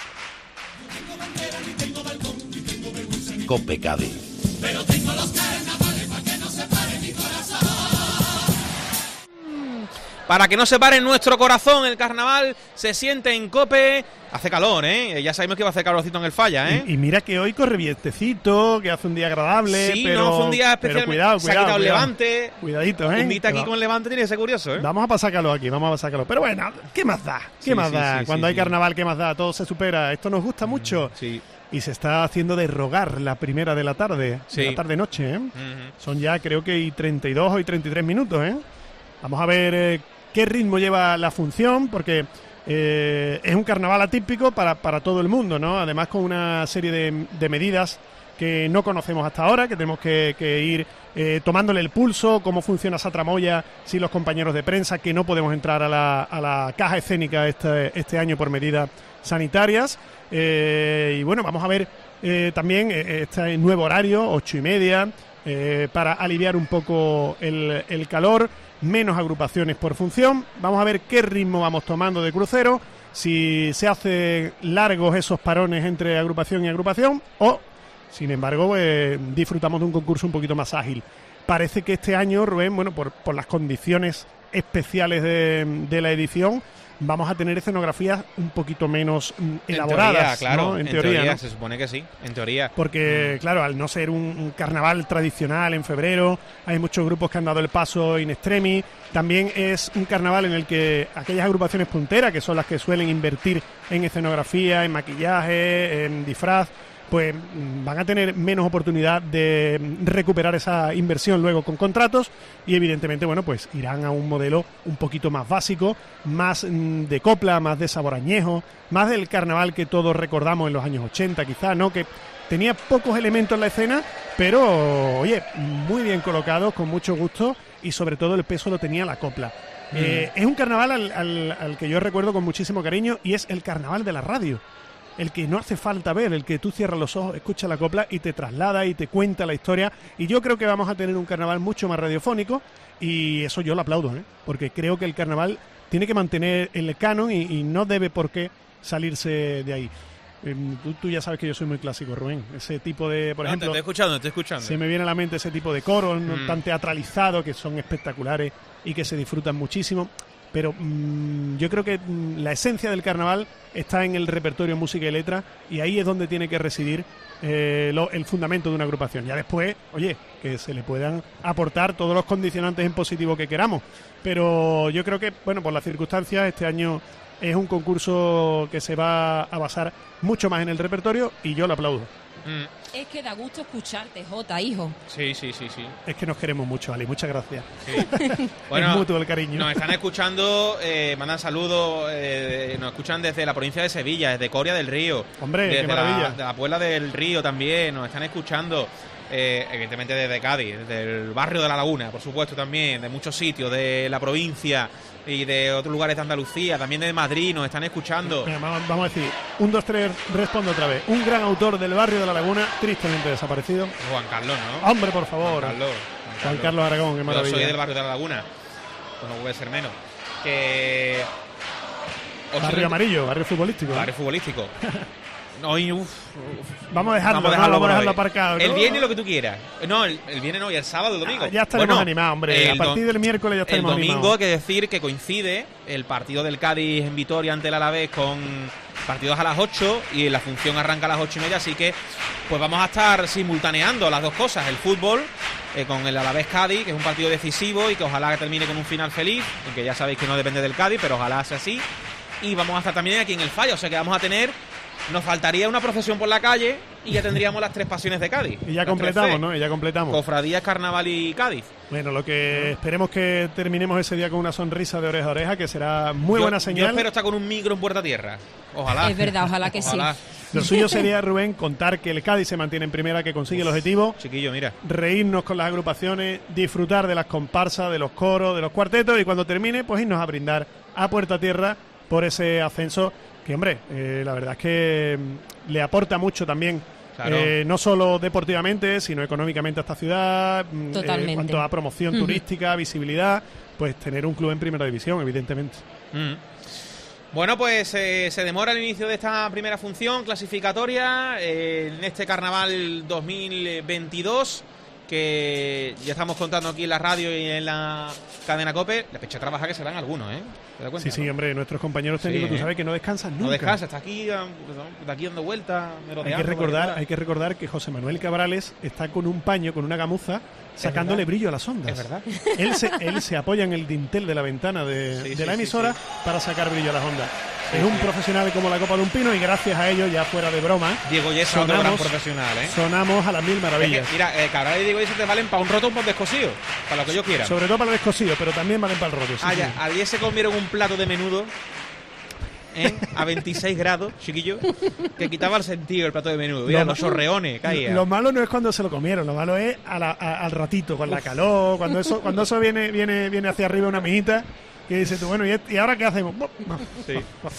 COPE Cádiz. Pero tengo los carnavales para que no se pare mi corazón. Para que no se pare en nuestro corazón, el carnaval se siente en COPE. Hace calor, ¿eh? Ya sabemos que va a hacer calorcito en el Falla, ¿eh? Y, y mira que hoy corre vientecito, que hace un día agradable, sí, pero... no, fue un día especial. Pero cuidado, se ha cuidado, quitado el cuidado. Levante. Cuidadito, ¿eh? Un día aquí con Levante tiene que ser curioso, ¿eh? Vamos a pasar calor aquí, vamos a pasar calor. Pero bueno, ¿qué más da? ¿Qué Sí, más sí, da? sí, Cuando sí, hay sí. carnaval, ¿qué más da? Todo se supera. Esto nos gusta mucho. Sí. Y se está haciendo de rogar la primera de la tarde, Sí. de la tarde-noche, ¿eh? Uh-huh. Son ya creo que y treinta y dos o y treinta y tres minutos, ¿eh? Vamos a ver eh, qué ritmo lleva la función, porque eh, es un carnaval atípico para, para todo el mundo, ¿no? Además con una serie de, de medidas que no conocemos hasta ahora, que tenemos que, que ir eh, tomándole el pulso, cómo funciona esa tramoya, si los compañeros de prensa, que no podemos entrar a la, a la caja escénica este, este año por medidas sanitarias. Eh, y bueno, vamos a ver eh, también eh, este nuevo horario, ocho y media, eh, para aliviar un poco el, el calor, menos agrupaciones por función. Vamos a ver qué ritmo vamos tomando de crucero, si se hacen largos esos parones entre agrupación y agrupación o, sin embargo, eh, disfrutamos de un concurso un poquito más ágil. Parece que este año, Rubén, bueno, por, por las condiciones especiales de, de la edición, vamos a tener escenografías un poquito menos mm, elaboradas. En teoría, claro, ¿no? En, en teoría, teoría ¿no? se supone que sí, en teoría. Porque, mm. claro, al no ser un, un carnaval tradicional en febrero, hay muchos grupos que han dado el paso in extremis. También es un carnaval en el que aquellas agrupaciones punteras, que son las que suelen invertir en escenografía, en maquillaje, en disfraz, pues van a tener menos oportunidad de recuperar esa inversión luego con contratos y evidentemente, bueno, pues irán a un modelo un poquito más básico, más de copla, más de sabor añejo, más del carnaval que todos recordamos en los años ochenta quizás, ¿no? Que tenía pocos elementos en la escena, pero, oye, muy bien colocados, con mucho gusto y sobre todo el peso lo tenía la copla. Mm. Eh, es un carnaval al, al, al que yo recuerdo con muchísimo cariño y es el carnaval de la radio. El que no hace falta ver, el que tú cierras los ojos, escuchas la copla y te traslada y te cuenta la historia. Y yo creo que vamos a tener un carnaval mucho más radiofónico y eso yo lo aplaudo, ¿eh? Porque creo que el carnaval tiene que mantener el canon y, y no debe por qué salirse de ahí. Eh, tú, tú ya sabes que yo soy muy clásico, Rubén. Ese tipo de, por No, ejemplo... te estoy escuchando, te estoy escuchando. Se me viene a la mente ese tipo de coros Mm. no tan teatralizados que son espectaculares y que se disfrutan muchísimo. Pero mmm, yo creo que mmm, la esencia del carnaval está en el repertorio música y letra y ahí es donde tiene que residir eh, lo, el fundamento de una agrupación. Ya después, oye, que se le puedan aportar todos los condicionantes en positivo que queramos. Pero yo creo que, bueno, por las circunstancias, este año es un concurso que se va a basar mucho más en el repertorio y yo lo aplaudo. Mm. Es que da gusto escucharte, Jota, hijo. Sí, sí, sí, sí. Es que nos queremos mucho, Ali, muchas gracias. Sí. Bueno, es mutuo el cariño. Nos están escuchando, eh, mandan saludos, eh, nos escuchan desde la provincia de Sevilla, desde Coria del Río. Hombre, desde qué maravilla. La, de la Puebla del Río también, nos están escuchando. Eh, evidentemente desde Cádiz, desde el barrio de La Laguna, por supuesto también, de muchos sitios, de la provincia y de otros lugares de Andalucía, también de Madrid, nos están escuchando. Mira, vamos, vamos a decir, un, dos, tres, respondo otra vez. Un gran autor del barrio de La Laguna, tristemente desaparecido. Juan Carlos, ¿no? Hombre, por favor. Juan Carlos. Juan Carlos, Juan Carlos Aragón, qué maravilla. Yo soy del barrio de La Laguna, pues no puede ser menos. Que... Barrio amarillo, barrio futbolístico. Barrio futbolístico. No, y, uf, uf. Vamos a dejarlo, vamos a dejarlo, no, vamos a dejarlo hoy. aparcado, ¿no? El viernes lo que tú quieras. No, el, el viernes no, y el sábado, el domingo. Ah, ya estaremos bueno, animados, hombre. A partir del miércoles ya estaremos animados. El domingo animados. hay que decir que coincide el partido del Cádiz en Vitoria ante el Alavés con partidos a las ocho y la función arranca a las ocho y media, así que pues vamos a estar simultaneando las dos cosas, el fútbol eh, con el Alavés Cádiz, que es un partido decisivo y que ojalá termine con un final feliz, aunque ya sabéis que no depende del Cádiz, pero ojalá sea así. Y vamos a estar también aquí en el Fallo, o sea que vamos a tener... Nos faltaría una procesión por la calle y ya tendríamos las tres pasiones de Cádiz. Y ya completamos, ¿no? Y ya completamos. Cofradías, carnaval y Cádiz. Bueno, lo que esperemos que terminemos ese día con una sonrisa de oreja a oreja, que será muy yo, buena señal. Yo espero estar con un micro en Puerta Tierra. Ojalá. Es verdad, ojalá que ojalá. sí. Lo suyo sería, Rubén, contar que el Cádiz se mantiene en primera, que consigue Uf, el objetivo. Chiquillo, mira. Reírnos con las agrupaciones, disfrutar de las comparsas, de los coros, de los cuartetos y cuando termine, pues irnos a brindar a Puerta Tierra por ese ascenso. Que, hombre, eh, la verdad es que mm, le aporta mucho también, claro. eh, no solo deportivamente, sino económicamente a esta ciudad, Totalmente. Eh, en cuanto a promoción uh-huh. turística, visibilidad, pues tener un club en primera división, evidentemente. Uh-huh. Bueno, pues eh, se demora el inicio de esta primera función clasificatoria eh, en este Carnaval dos mil veintidós, que ya estamos contando aquí en la radio y en la cadena COPE. La fecha trabaja que se dan algunos, ¿eh? ¿Te das cuenta, sí, sí, no? hombre, nuestros compañeros técnicos, sí, tú sabes que no descansan nunca. No descansa, está aquí, de aquí dando vueltas. Hay que recordar, hay que recordar que José Manuel Cabrales está con un paño, con una gamuza, sacándole brillo a las ondas. Es verdad. Él se, él se apoya en el dintel de la ventana de, sí, de sí, la emisora sí, sí. para sacar brillo a las ondas. Sí, es un sí. profesional como la copa de un pino y gracias a ello, ya fuera de broma, Diego Yesa, otro gran profesional, ¿eh? Sonamos a las mil maravillas. Es que, mira, eh, Cabral y Diego Yesa te valen para un roto o para un descosido, para lo que yo quiera. Sobre todo para el descosido, pero también valen para el roto. Sí, ah, sí. ya, ayer se comieron un plato de menudo ¿eh? a veintiséis grados, chiquillo, que quitaba el sentido el plato de menudo. Mira, Lo los chorreones caían. Lo malo no es cuando se lo comieron, lo malo es a la, a, al ratito, con Uf. la calor, cuando eso cuando eso viene viene viene hacia arriba una mijita, que dice tú, bueno, ¿y, ¿y ahora qué hacemos? Sí.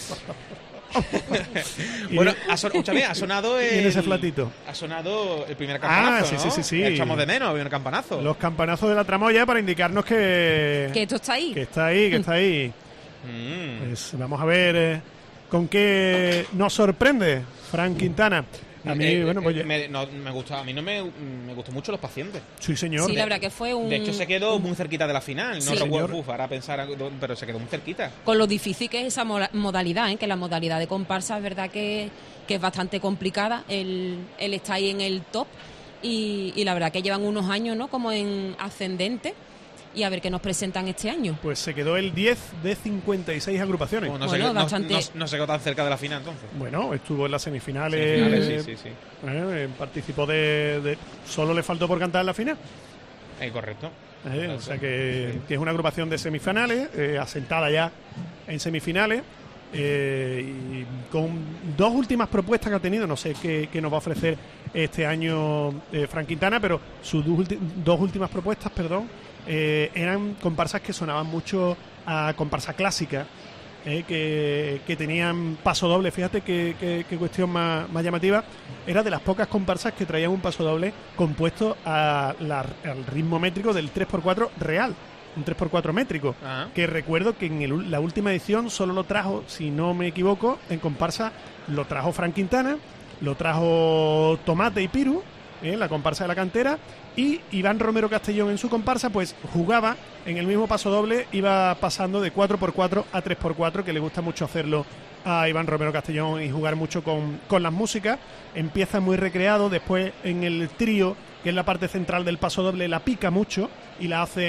Bueno, ha, son, escúchame, ha sonado el, ese flatito. Ha sonado el primer campanazo, ah, sí, ¿no? sí, sí, sí. Echamos de menos, había un campanazo. Los campanazos de la tramoya para indicarnos que... Que esto está ahí. Que está ahí, que está ahí. Mm. Pues vamos a ver eh, con qué nos sorprende Fran Quintana. A mí, eh, bueno, pues eh, me, no, me gusta, a mí no me, me gustó mucho Los Pacientes. Sí, señor. Sí, la verdad que fue un... De hecho, se quedó muy cerquita de la final. No sí. recuerdo, uf, ahora pensar, pero se quedó muy cerquita. Con lo difícil que es esa modalidad, ¿eh? Que la modalidad de comparsa es verdad que, que es bastante complicada. Él, él está ahí en el top y, y la verdad que llevan unos años, ¿no? Como en ascendente. Y a ver qué nos presentan este año. Pues se quedó el diez de cincuenta y seis agrupaciones. Bueno, no, bueno, se, bastante... no, no, no se quedó tan cerca de la final entonces. Bueno, estuvo en las semifinales. semifinales sí, sí, sí. Eh, participó de, de... Solo le faltó por cantar en la final. Eh, correcto. Eh, o sea que, sí. que es una agrupación de semifinales, eh, asentada ya en semifinales. Eh, y con dos últimas propuestas que ha tenido, no sé qué, qué nos va a ofrecer este año eh, Fran Quintana, pero sus dos, ulti- dos últimas propuestas, perdón, eh, eran comparsas que sonaban mucho a comparsa clásica, eh, que, que tenían paso doble. Fíjate qué, qué, qué cuestión más, más llamativa. Era de las pocas comparsas que traían un paso doble compuesto a la, al ritmo métrico del tres por cuatro real. Un tres por cuatro métrico, Ajá. que recuerdo que en el, la última edición solo lo trajo, si no me equivoco, en comparsa lo trajo Fran Quintana, lo trajo Tomate y Piru, eh, la comparsa de la cantera, y Iván Romero Castellón en su comparsa pues jugaba en el mismo paso doble, iba pasando de cuatro por cuatro a tres por cuatro, que le gusta mucho hacerlo a Iván Romero Castellón y jugar mucho con, con las músicas. Empieza muy recreado, después en el trío, que es la parte central del paso doble, la pica mucho y la hace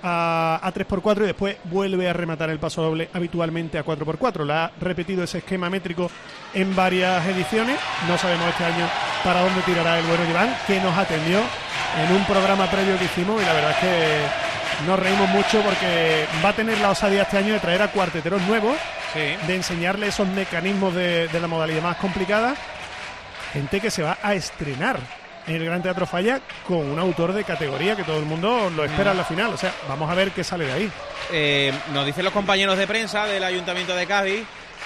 a, a tres por cuatro y después vuelve a rematar el paso doble habitualmente a cuatro por cuatro. La ha repetido ese esquema métrico en varias ediciones. No sabemos este año para dónde tirará el bueno Iván, que nos atendió en un programa previo que hicimos, y la verdad es que nos reímos mucho porque va a tener la osadía este año de traer a cuarteteros nuevos, sí, de enseñarle esos mecanismos de, de la modalidad más complicada. Gente que se va a estrenar en el Gran Teatro Falla con un autor de categoría que todo el mundo lo espera en la final. O sea, vamos a ver qué sale de ahí. Eh, nos dicen los compañeros de prensa del Ayuntamiento de Cádiz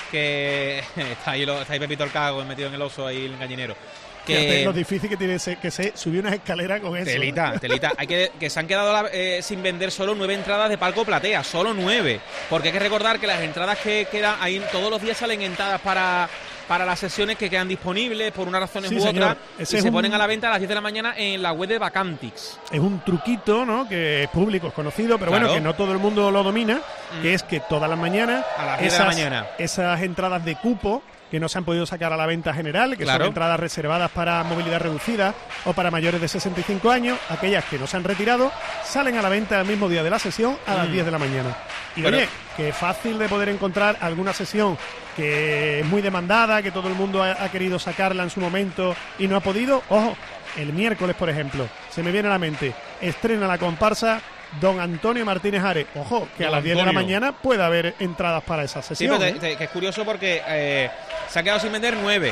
que está ahí, lo, está ahí Pepito el Cago metido en el oso, ahí el gallinero. Que lo difícil que tiene ser, que se subió unas escaleras con eso. Telita, telita. Hay que, que se han quedado la, eh, sin vender solo nueve entradas de palco platea, solo nueve. Porque hay que recordar que las entradas que quedan ahí todos los días salen entradas para, para las sesiones que quedan disponibles por unas razones sí, u otras, y se un... ponen a la venta a las diez de la mañana en la web de Vacantix. Es un truquito, ¿no? Que es público, es conocido, pero claro, bueno, que no todo el mundo lo domina, mm. que es que todas las mañanas, a las diez de la mañana, esas entradas de cupo que no se han podido sacar a la venta general, que claro, son entradas reservadas para movilidad reducida o para mayores de sesenta y cinco años, aquellas que no se han retirado, salen a la venta el mismo día de la sesión a las mm. diez de la mañana. Y Pero, oye, que es fácil de poder encontrar alguna sesión que es muy demandada, que todo el mundo ha, ha querido sacarla en su momento y no ha podido. Ojo, el miércoles, por ejemplo, se me viene a la mente, estrena la comparsa Don Antonio Martínez Ares. Ojo, que Don a las diez de la mañana puede haber entradas para esa sesión. Sí, pero ¿eh? te, te, que es curioso porque eh, se ha quedado sin vender nueve.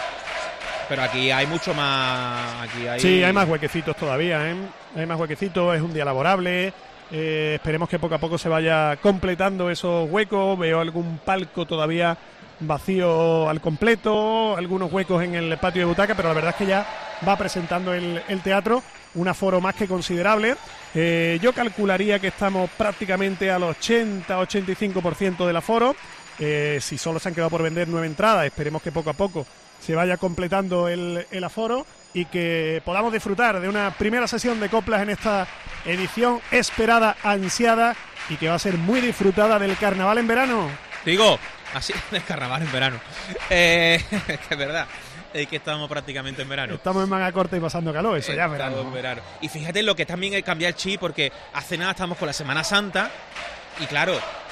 Pero aquí hay mucho más. Aquí hay... Sí, hay más huequecitos todavía, ¿eh? Hay más huequecitos, es un día laborable. Eh, esperemos que poco a poco se vaya completando esos huecos. Veo algún palco todavía vacío al completo, algunos huecos en el patio de butaca, pero la verdad es que ya va presentando el, el teatro un aforo más que considerable. Eh, yo calcularía que estamos prácticamente al ochenta ochenta y cinco por ciento del aforo. Eh, si solo se han quedado por vender nueve entradas, esperemos que poco a poco se vaya completando el, el aforo y que podamos disfrutar de una primera sesión de coplas en esta edición esperada, ansiada y que va a ser muy disfrutada del carnaval en verano. Digo, así del carnaval en verano. Eh, es que es verdad. Es que estamos prácticamente en verano. Estamos en manga corta y pasando calor, eso ya es verano. En verano. Y fíjate lo que también hay que cambiar el chip, porque hace nada estamos con la Semana Santa y claro,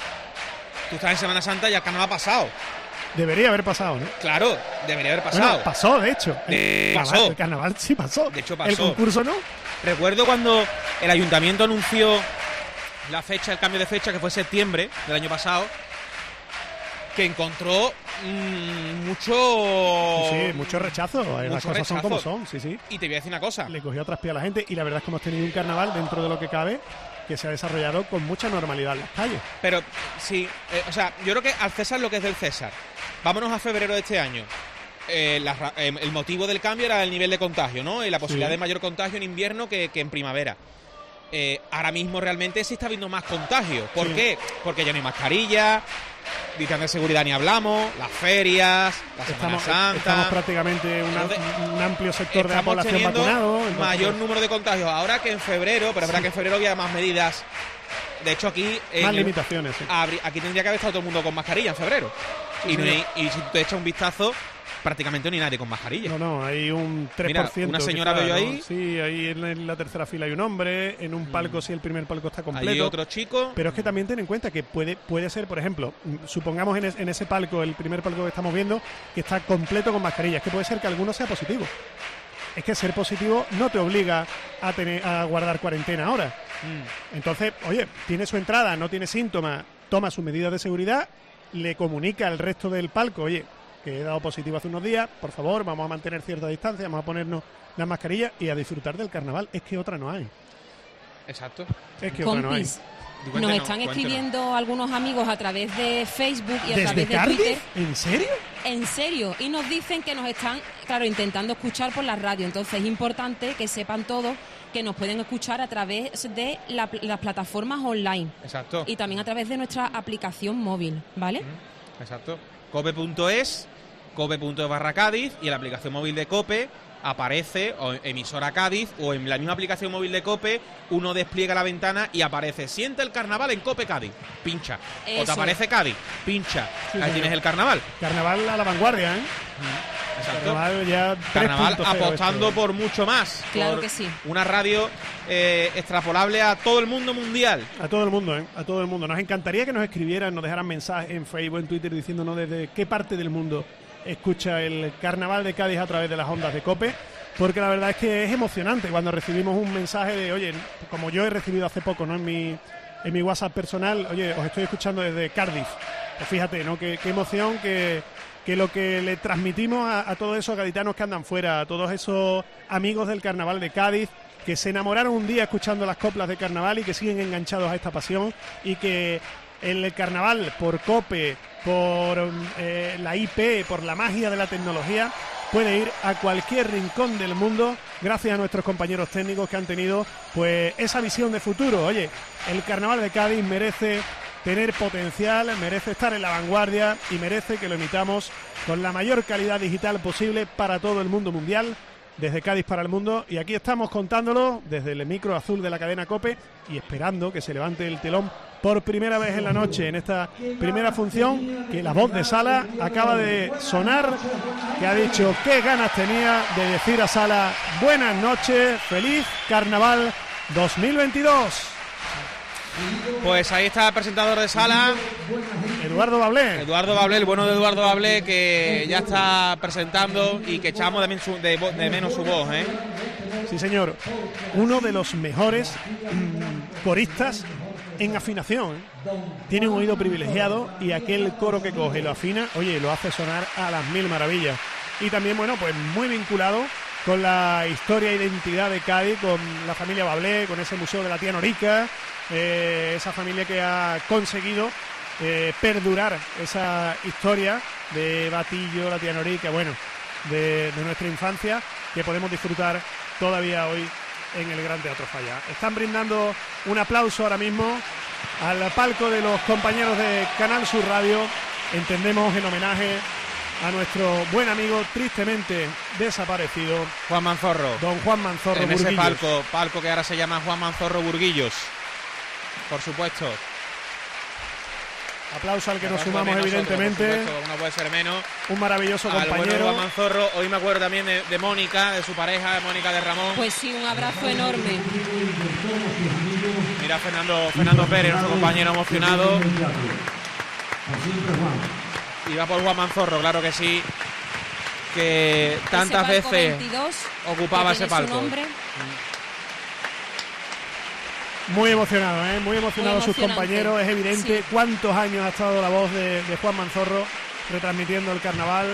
tú estás en Semana Santa y el carnaval ha pasado. Debería haber pasado, ¿no? Claro, debería haber pasado. Bueno, pasó, de hecho. De... El, pasó. Carnaval, el carnaval sí pasó. De hecho pasó. El concurso no. Recuerdo cuando el ayuntamiento anunció la fecha, el cambio de fecha, que fue septiembre del año pasado, que encontró mmm, mucho... Sí, sí, mucho rechazo. Mucho Las cosas rechazo. son como son, sí, sí. Y te voy a decir una cosa. Le cogió a traspié a la gente y la verdad es que hemos tenido un carnaval dentro de lo que cabe que se ha desarrollado con mucha normalidad en las calles. Pero sí, eh, o sea, yo creo que al César lo que es del César. Vámonos a febrero de este año. Eh, la, eh, el motivo del cambio era el nivel de contagio, ¿no? Y la posibilidad sí. de mayor contagio en invierno que, que en primavera. Eh, ahora mismo realmente sí está habiendo más contagio. ¿Por sí. qué? Porque ya no hay mascarilla, distancia de seguridad ni hablamos, las ferias, la Semana estamos, Santa. Estamos prácticamente una, un amplio sector de la población vacunado. Entonces, mayor número de contagios ahora que en febrero, pero es sí. verdad que en febrero había más medidas. De hecho, aquí. Más limitaciones. Sí. Aquí tendría que haber estado todo el mundo con mascarilla en febrero. Sí, y, no hay, y si te echas un vistazo, prácticamente ni nadie con mascarilla. No, no, hay un tres por ciento. Mira, una señora veo yo ahí. ¿no? Sí, ahí en la tercera fila hay un hombre, en un palco, mm. sí, el primer palco está completo. Hay otro chico. Pero es que también ten en cuenta que puede, puede ser, por ejemplo, supongamos en, es, en ese palco, el primer palco que estamos viendo, que está completo con mascarilla. Es que puede ser que alguno sea positivo. Es que ser positivo no te obliga a tener a guardar cuarentena ahora. Mm. Entonces, oye, tiene su entrada, no tiene síntomas, toma sus medidas de seguridad, le comunica al resto del palco, oye, que he dado positivo hace unos días, por favor, vamos a mantener cierta distancia, vamos a ponernos las mascarillas y a disfrutar del carnaval. Es que otra no hay. Exacto. Es que Compis, otra no hay. Nos no, están escribiendo cuéntanos. algunos amigos a través de Facebook y a ¿Desde través de Cardiff? Twitter. ¿En serio? En serio. Y nos dicen que nos están, claro, intentando escuchar por la radio. Entonces es importante que sepan todos que nos pueden escuchar a través de la, las plataformas online. Exacto. Y también a través de nuestra aplicación móvil, ¿vale? Exacto. cope punto es, cope punto es barra Cádiz y en la aplicación móvil de Cope aparece o emisora Cádiz o en la misma aplicación móvil de Cope uno despliega la ventana y aparece siente el carnaval en Cope Cádiz, pincha. Eso. O te aparece Cádiz, pincha. Sí, ahí sí, tienes el carnaval. Carnaval a la vanguardia, ¿eh? Mm. Carnaval ya Carnaval apostando esto. por mucho más. Claro por que sí. Una radio eh, extrapolable a todo el mundo mundial. A todo el mundo, ¿eh? A todo el mundo. Nos encantaría que nos escribieran, nos dejaran mensajes en Facebook, en Twitter, diciéndonos desde qué parte del mundo escucha el Carnaval de Cádiz a través de las ondas de COPE, porque la verdad es que es emocionante cuando recibimos un mensaje de, oye, como yo he recibido hace poco, ¿no? En mi, en mi WhatsApp personal, oye, os estoy escuchando desde Cardiff. Pues fíjate, ¿no? Qué, qué emoción que, que lo que le transmitimos a, a todos esos gaditanos que andan fuera, a todos esos amigos del Carnaval de Cádiz, que se enamoraron un día escuchando las coplas de Carnaval y que siguen enganchados a esta pasión, y que el Carnaval, por COPE, por eh, la I P, por la magia de la tecnología, puede ir a cualquier rincón del mundo gracias a nuestros compañeros técnicos que han tenido pues esa visión de futuro. Oye, el Carnaval de Cádiz merece tener potencial, merece estar en la vanguardia y merece que lo emitamos con la mayor calidad digital posible para todo el mundo mundial, desde Cádiz para el mundo. Y aquí estamos contándolo desde el micro azul de la cadena COPE y esperando que se levante el telón por primera vez en la noche, en esta primera función, que la voz de Sala acaba de sonar, que ha dicho qué ganas tenía de decir a Sala buenas noches, feliz Carnaval dos mil veintidós. Pues ahí está el presentador de Sala, Eduardo Bablé. Eduardo Bablé, el bueno de Eduardo Bablé, que ya está presentando y que echamos de, men su, de, de menos su voz, ¿eh? Sí, señor. Uno de los mejores mmm, coristas en afinación, ¿eh? Tiene un oído privilegiado y aquel coro que coge y lo afina, oye, lo hace sonar a las mil maravillas. Y también, bueno, pues muy vinculado con la historia e identidad de Cádiz, con la familia Bablé, con ese museo de la tía Norica, eh, esa familia que ha conseguido eh, perdurar esa historia de Batillo, la tía Norica, bueno, de, de nuestra infancia, que podemos disfrutar todavía hoy en el Gran Teatro Falla. Están brindando un aplauso ahora mismo al palco de los compañeros de Canal Sur Radio, entendemos en homenaje a nuestro buen amigo tristemente desaparecido Juan Manzorro, don Juan Manzorro en Burguillos. ese palco, palco que ahora se llama Juan Manzorro Burguillos, por supuesto. Aplauso al que nos Aplauso sumamos, evidentemente. Nosotros, no puede ser menos. Un maravilloso al compañero. Bueno Juan Manzorro. Hoy me acuerdo también de, de Mónica, de su pareja, de Mónica de Ramón. Pues sí, un abrazo enorme. Mira Fernando, Fernando Pérez, nuestro compañero emocionado. Y va por Juan Manzorro, claro que sí. Que tantas veces veintidós, ocupaba ese palco. Muy emocionado, ¿eh? Muy emocionado sus compañeros. Es evidente sí. cuántos años ha estado la voz de, de Juan Manzorro retransmitiendo el carnaval.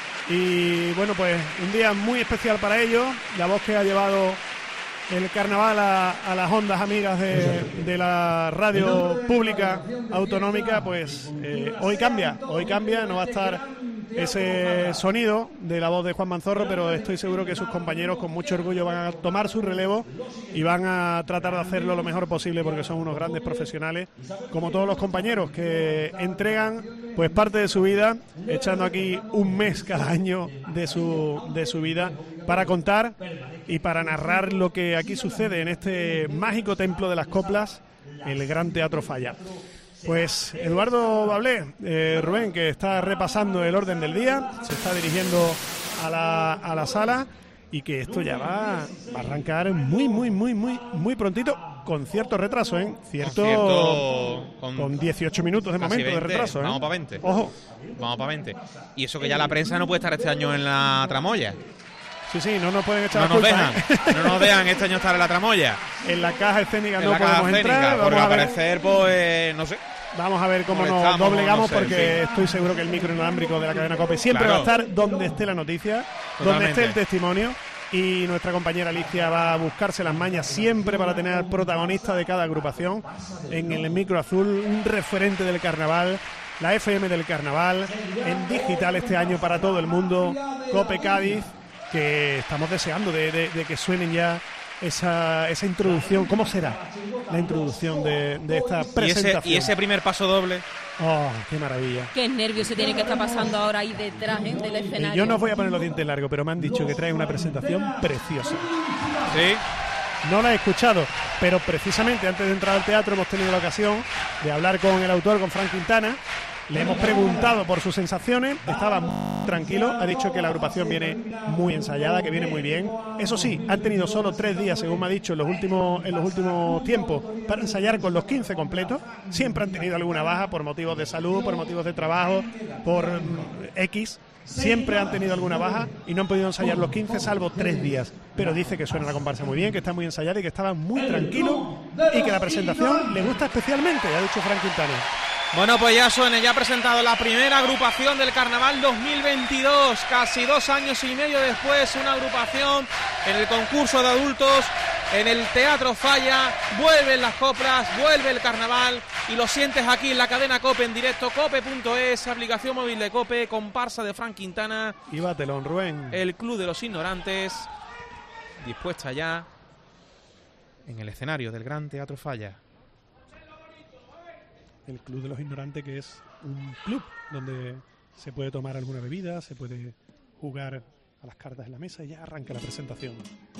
Y bueno, pues un día muy especial para ellos. La voz que ha llevado el carnaval a, a las ondas amigas de, de la radio pública autonómica, pues eh, hoy cambia. Hoy cambia, no va a estar ese sonido de la voz de Juan Manzorro, pero estoy seguro que sus compañeros con mucho orgullo van a tomar su relevo y van a tratar de hacerlo lo mejor posible, porque son unos grandes profesionales, como todos los compañeros que entregan pues parte de su vida, echando aquí un mes cada año de su, de su vida para contar y para narrar lo que aquí sucede en este mágico templo de las coplas, el Gran Teatro Falla. Pues Eduardo Bablé, eh, Rubén, que está repasando el orden del día, se está dirigiendo a la, a la sala, y que esto ya va, va a arrancar muy, muy, muy, muy, muy prontito, con cierto retraso, ¿eh? Cierto, con, cierto con, con dieciocho minutos de momento veinte, de retraso, ¿eh? Vamos para veinte. Ojo. Vamos para veinte. Y eso que ya la prensa no puede estar este año en la tramoya. Sí, sí, no nos pueden echar no la nos culpa, dejan, ¿eh? no nos dejan este año estar en la tramoya. En la caja escénica en no la podemos caja escénica, entrar. Vamos Vamos a a ver, aparecer, pues, no sé. Vamos a ver cómo nos Molestamos, doblegamos, no sé, porque en fin. estoy seguro que el micro inalámbrico de la cadena COPE siempre Claro. va a estar donde esté la noticia, Totalmente. donde esté el testimonio, y nuestra compañera Alicia va a buscarse las mañas siempre para tener al protagonista de cada agrupación en el micro azul, un referente del carnaval, la F M del carnaval, en digital este año para todo el mundo, COPE Cádiz, que estamos deseando de, de, de que suenen ya esa, esa introducción. ¿Cómo será la introducción de, de esta presentación? Y ese, y ese primer paso doble. ¡Oh, qué maravilla! Qué nervios se tiene que estar pasando ahora ahí detrás, ¿eh? del Eh, escenario. yo no os voy a poner los dientes largos, pero me han dicho que trae una presentación preciosa. Sí. No la he escuchado, pero precisamente antes de entrar al teatro hemos tenido la ocasión de hablar con el autor, con Frank Quintana, Le hemos preguntado por sus sensaciones, estaba muy tranquilo, ha dicho que la agrupación viene muy ensayada, que viene muy bien. Eso sí, han tenido solo tres días, según me ha dicho, en los últimos, en los últimos tiempos, para ensayar con los quince completos. Siempre han tenido alguna baja por motivos de salud, por motivos de trabajo, por mm, X. Siempre han tenido alguna baja y no han podido ensayar los quince, salvo tres días. Pero dice que suena la comparsa muy bien, que está muy ensayada y que estaba muy tranquilo y que la presentación le gusta especialmente, ha dicho Frank Quintana. Bueno, pues ya suena, ya ha presentado la primera agrupación del Carnaval dos mil veintidós, casi dos años y medio después, una agrupación en el concurso de adultos, en el Teatro Falla, vuelven las coplas, vuelve el Carnaval y lo sientes aquí en la cadena COPE en directo, cope punto es, aplicación móvil de COPE, comparsa de Frank Quintana. Y batelón, Rubén. El Club de los Ignorantes, dispuesta ya en el escenario del Gran Teatro Falla. El Club de los Ignorantes, que es un club donde se puede tomar alguna bebida, se puede jugar a las cartas en la mesa y ya arranca la presentación.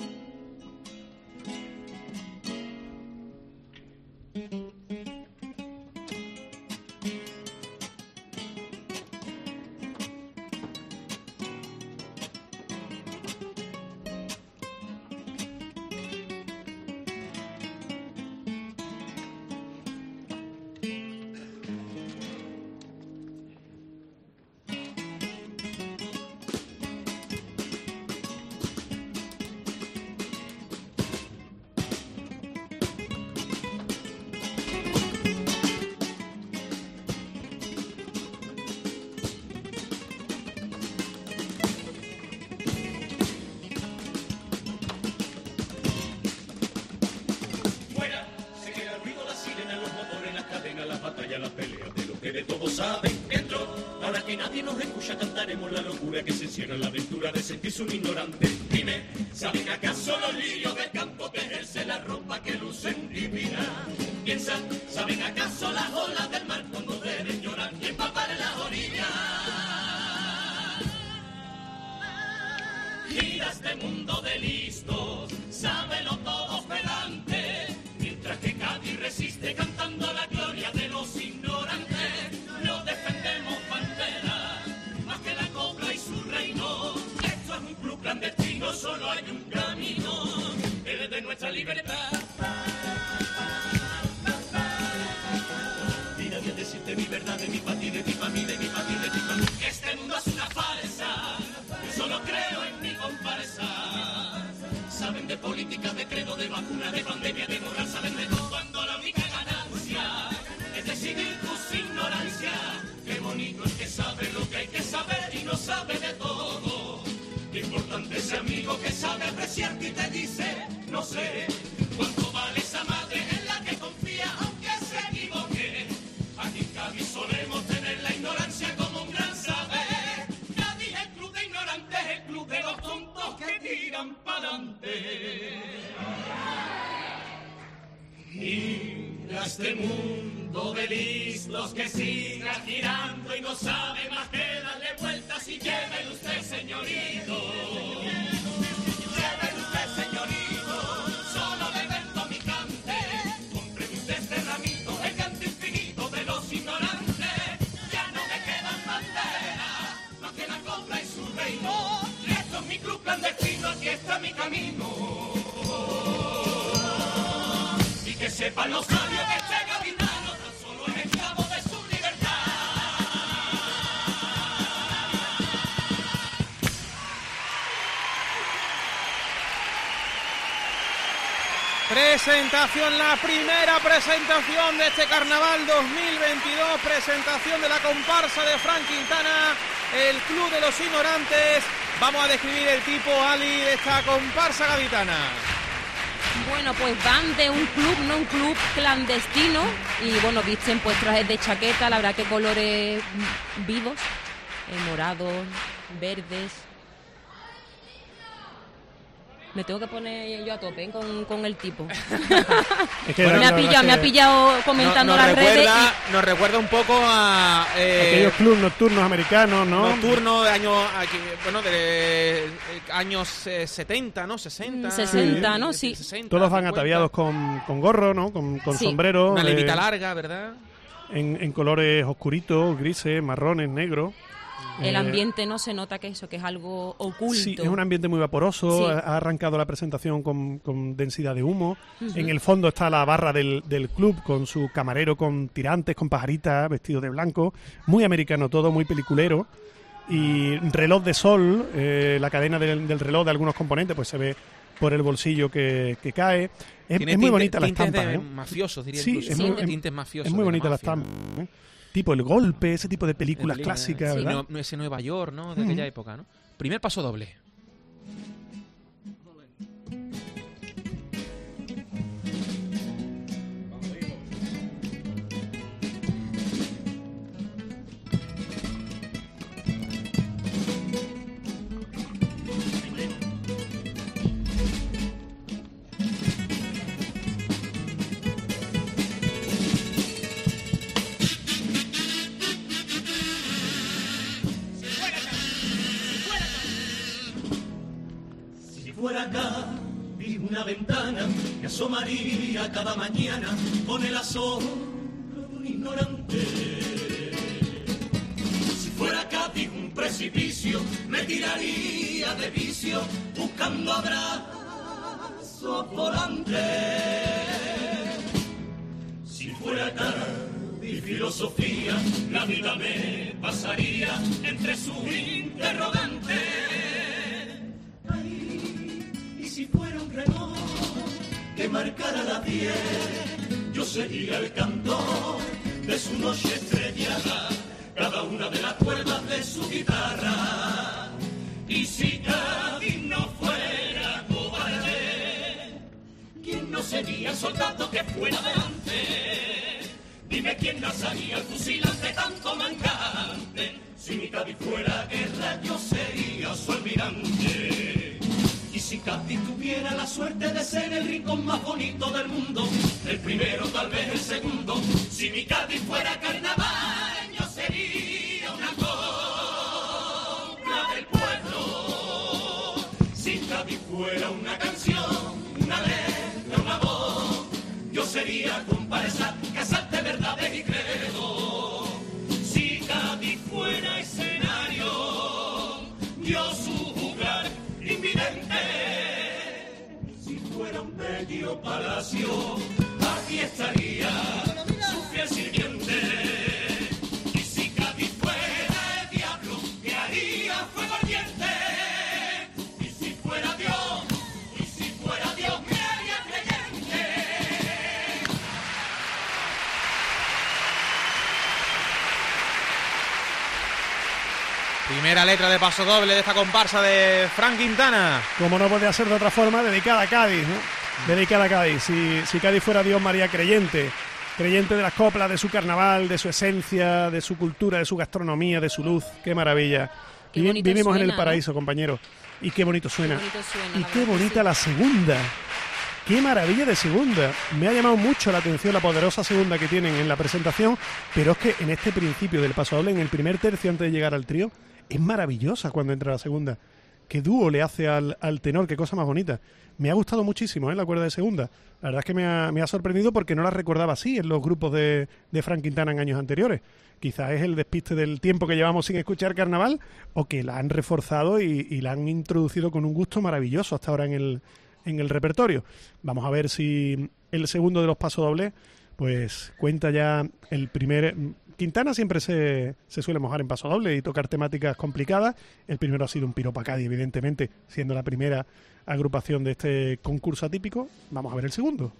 La aventura de sentirse un ignorante. Dime, ¿saben acaso los lirios del campo tejerse la ropa que lucen divina? Piensa, ¿saben acaso las olas del mar cuando deben llorar y empapar en las orillas? Gira este mundo de listos, sábelo todos pedante, mientras que Cádiz resiste cantando la gloria de los ignorantes. No defendemos bandera, más que la cobra y su reino. Esto es un club clandestino, solo hay un camino, el de nuestra libertad. Y nadie decirte mi verdad, de mi pa' ti, de ti pa' mí, de mi pa' ti, de ti pa' mí. Este mundo es una farsa, yo solo creo en mi comparsa. Saben de política, de credo, de vacuna, de pandemia, de moral, saben de todo. Cuando la única ganancia es decidir tus ignorancias. Qué bonito es que sabe lo que hay que saber y no sabe de todo. Qué importante ese amigo que sabe apreciarte y te dice, no sé, cuánto vale esa madre en la que confía aunque se equivoque. Aquí en Cádiz solemos tener la ignorancia como un gran saber. Cádiz es el club de ignorantes, el club de los tontos que tiran pa'lante. Mira este mundo de listos que siga girando y no sabe más que darle vueltas y llévele usted, señorito. Llévele usted, señorito, solo le vendo mi cante. Compre usted este ramito, el canto infinito de los ignorantes. Ya no me quedan banderas, más que la cobra y su reino. Esto es mi club clandestino, aquí está mi camino. Que sepan los sabios que este gaditano tan solo es esclavo de su libertad. Presentación, la primera presentación de este Carnaval dos mil veintidós, presentación de la comparsa de Frank Quintana, el Club de los Ignorantes. Vamos a describir el tipo, Ali, de esta comparsa gaditana. Bueno, pues van de un club, no un club clandestino, y bueno, visten pues trajes de chaqueta, la verdad que colores vivos, eh, morados, verdes. Me tengo que poner yo a tope ¿eh? con, con el tipo. Es que me, ha pillado, me ha pillado comentando no, las redes. Recuerda, y... Nos recuerda un poco a... Eh, aquellos clubes nocturnos americanos, ¿no? Nocturnos de años, bueno, de eh, años eh, setenta, ¿no? sesenta. sesenta, ¿no? Sí. sesenta, Todos van cincuenta. Ataviados con, con gorro, ¿no? Con, con sí. sombrero. Una levita eh... larga, ¿verdad? en, en colores oscuritos, grises, marrones, negros. El eh, ambiente no se nota que eso, que es algo oculto. Sí, es un ambiente muy vaporoso, Sí. ha arrancado la presentación con, con densidad de humo. Uh-huh. En el fondo está la barra del, del club con su camarero con tirantes, con pajaritas, vestido de blanco. Muy americano todo, muy peliculero. Y reloj de sol, eh, la cadena del, del reloj de algunos componentes, pues se ve por el bolsillo que, que cae. Es, Tiene es muy tinte- bonita la tintes estampa. de ¿eh? mafiosos, diría Sí, incluso. es Sí, muy- de es- tintes mafiosos. Es muy de bonita la mafia. estampa. ¿eh? Tipo el golpe, ese tipo de películas De película, clásicas, sí, ¿verdad? no- ese Nueva York, ¿no? De Ujú. aquella época, ¿no? Primer paso doble. Si fuera acá, vi una ventana que asomaría cada mañana con el asombro de un ignorante. Si fuera acá, vi un precipicio, me tiraría de vicio buscando abrazos volantes. Si fuera acá, mi filosofía, la vida me pasaría entre sus interrogantes. Y si fuera un reloj que marcara la diez, yo sería el cantor de su noche estrellada, cada una de las cuerdas de su guitarra. Y si Cádiz no fuera cobarde, ¿quién no sería el soldado que fuera adelante? Dime quién lanzaría el fusil ante tanto mancante. Si mi Cádiz fuera guerra, yo sería su almirante. Y si Cádiz tuviera la suerte de ser el rincón más bonito del mundo, el primero, tal vez el segundo. Si mi Cádiz fuera carnaval, yo sería una copla del pueblo. Si Cádiz fuera una canción, una letra, una voz, yo sería comparsa, casarte verdades y credo. Si Cádiz fuera escenario, yo su jugar invidente. Si fuera un bello palacio, aquí estaría su fiel sirviente. Y si Cádiz fuera el diablo, que haría fuego ardiente. Y si fuera Dios, y si fuera Dios, me haría creyente. Primera letra de paso doble de esta comparsa de Frank Quintana. Como no puede ser de otra forma, dedicada a Cádiz, ¿no? Dedicada a Cádiz. Si, si Cádiz fuera Dios María creyente, creyente de las coplas, de su carnaval, de su esencia, de su cultura, de su gastronomía, de su luz. ¡Qué maravilla! Qué Vivi- bonito Vivimos en suena, el paraíso, compañeros. Y qué bonito suena. Qué bonito suena, y la qué verdad que bonita sí. la segunda. ¡Qué maravilla de segunda! Me ha llamado mucho la atención la poderosa segunda que tienen en la presentación, pero es que en este principio del paso doble, en el primer tercio antes de llegar al trío, es maravillosa cuando entra la segunda. Qué dúo le hace al, al tenor, qué cosa más bonita. Me ha gustado muchísimo, ¿eh? La cuerda de segunda. La verdad es que me ha, me ha sorprendido porque no la recordaba así en los grupos de, de Frank Quintana en años anteriores. Quizás es el despiste del tiempo que llevamos sin escuchar carnaval, o que la han reforzado y, y la han introducido con un gusto maravilloso hasta ahora en el, en el repertorio. Vamos a ver si el segundo de los pasodobles pues cuenta ya el primer... Quintana siempre se, se suele mojar en pasodoble y tocar temáticas complicadas. El primero ha sido un piropo a Cádiz, evidentemente, siendo la primera agrupación de este concurso atípico. Vamos a ver el segundo.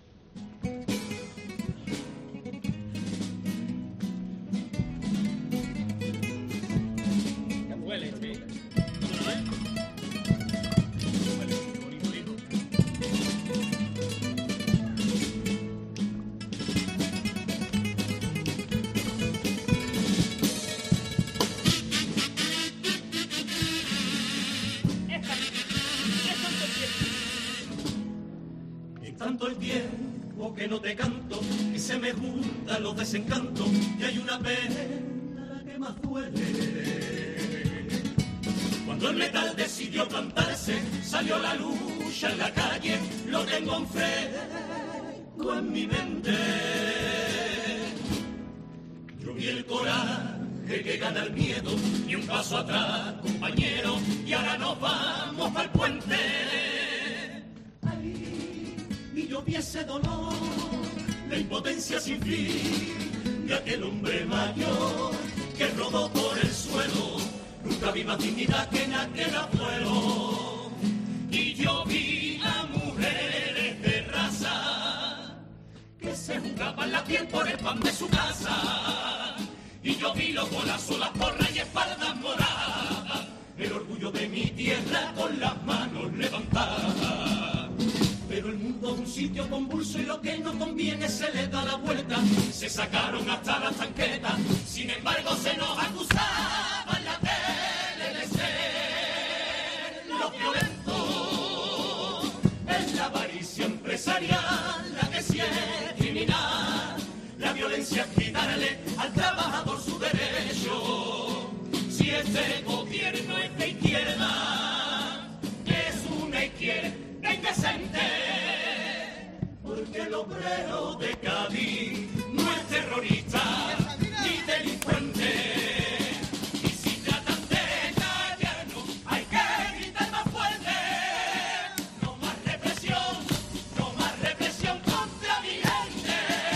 Es tanto el tiempo que no te canto, que se me juntan los desencantos, y hay una pena la que más duele. Cuando el metal decidió plantarse, salió la lucha en la calle, lo tengo en fresco en mi mente. y el coraje que gana el miedo, y un paso atrás, compañero, y ahora nos vamos al puente. Ay, y yo vi ese dolor, la impotencia sin fin de aquel hombre mayor que rodó por el suelo. Nunca vi más dignidad que en aquel abuelo. Y yo vi a mujeres de raza que se jugaban la piel por el pan de su casa. Y yo vi los golazos, las porras y espaldas moradas, el orgullo de mi tierra con las manos levantadas. Pero el mundo es un sitio convulso y lo que no conviene se le da la vuelta. Se sacaron hasta las tanquetas, sin embargo se nos acusaba en la tele de ser los violentos. Es la avaricia empresarial la que sí es criminal. La violencia es quitarle al trabajador su derecho. Si este gobierno es de izquierda, es una izquierda indecente, porque el obrero de Cádiz no es terrorista ni delincuente. Y si tratan de callarnos, hay que gritar más fuerte. No más represión, no más represión contra mi gente.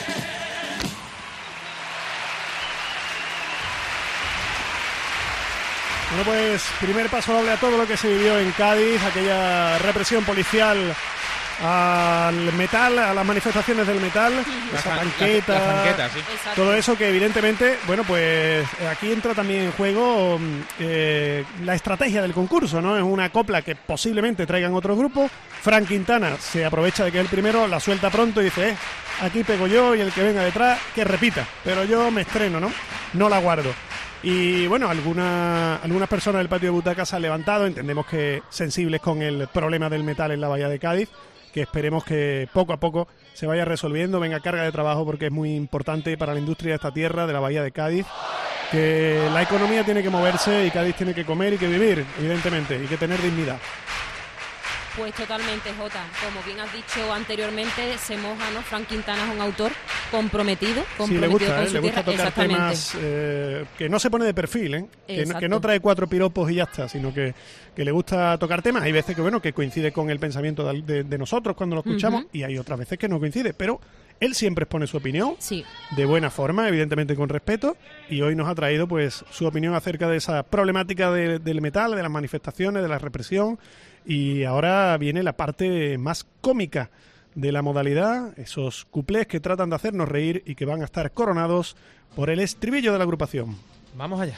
Bueno, pues primer paso doble a todo lo que se vivió en Cádiz, aquella represión policial al metal, a las manifestaciones del metal, La esa la- tanqueta, la- la tanqueta, sí. Exacto. todo eso que evidentemente, bueno, pues aquí entra también en juego eh, la estrategia del concurso, ¿no? Es una copla que posiblemente traigan otros grupos. Frank Quintana se aprovecha de que es el primero, la suelta pronto y dice, eh, aquí pego yo y el que venga detrás que repita, pero yo me estreno, ¿no? No la guardo. Y bueno, alguna, algunas personas del patio de butacas se han levantado, entendemos que sensibles con el problema del metal en la bahía de Cádiz, que esperemos que poco a poco se vaya resolviendo, venga carga de trabajo porque es muy importante para la industria de esta tierra, de la bahía de Cádiz, que la economía tiene que moverse y Cádiz tiene que comer y que vivir, evidentemente, y que tener dignidad. Pues totalmente, Jota. Como bien has dicho anteriormente, se moja, ¿no? Frank Quintana es un autor comprometido, Sí, comprometido le gusta, con ¿eh? su Le gusta tierra. tocar Exactamente. temas eh, que no se pone de perfil, ¿eh? Que no, Exacto. que no trae cuatro piropos y ya está, sino que, que le gusta tocar temas. Hay veces que, bueno, que coincide con el pensamiento de, de- de nosotros cuando lo escuchamos, Ujú. y hay otras veces que no coincide, pero él siempre expone su opinión Sí. de buena forma, evidentemente con respeto, y hoy nos ha traído pues su opinión acerca de esa problemática de- del metal, de las manifestaciones, de la represión, y ahora viene la parte más cómica de la modalidad, esos cuplés que tratan de hacernos reír y que van a estar coronados por el estribillo de la agrupación. Vamos allá.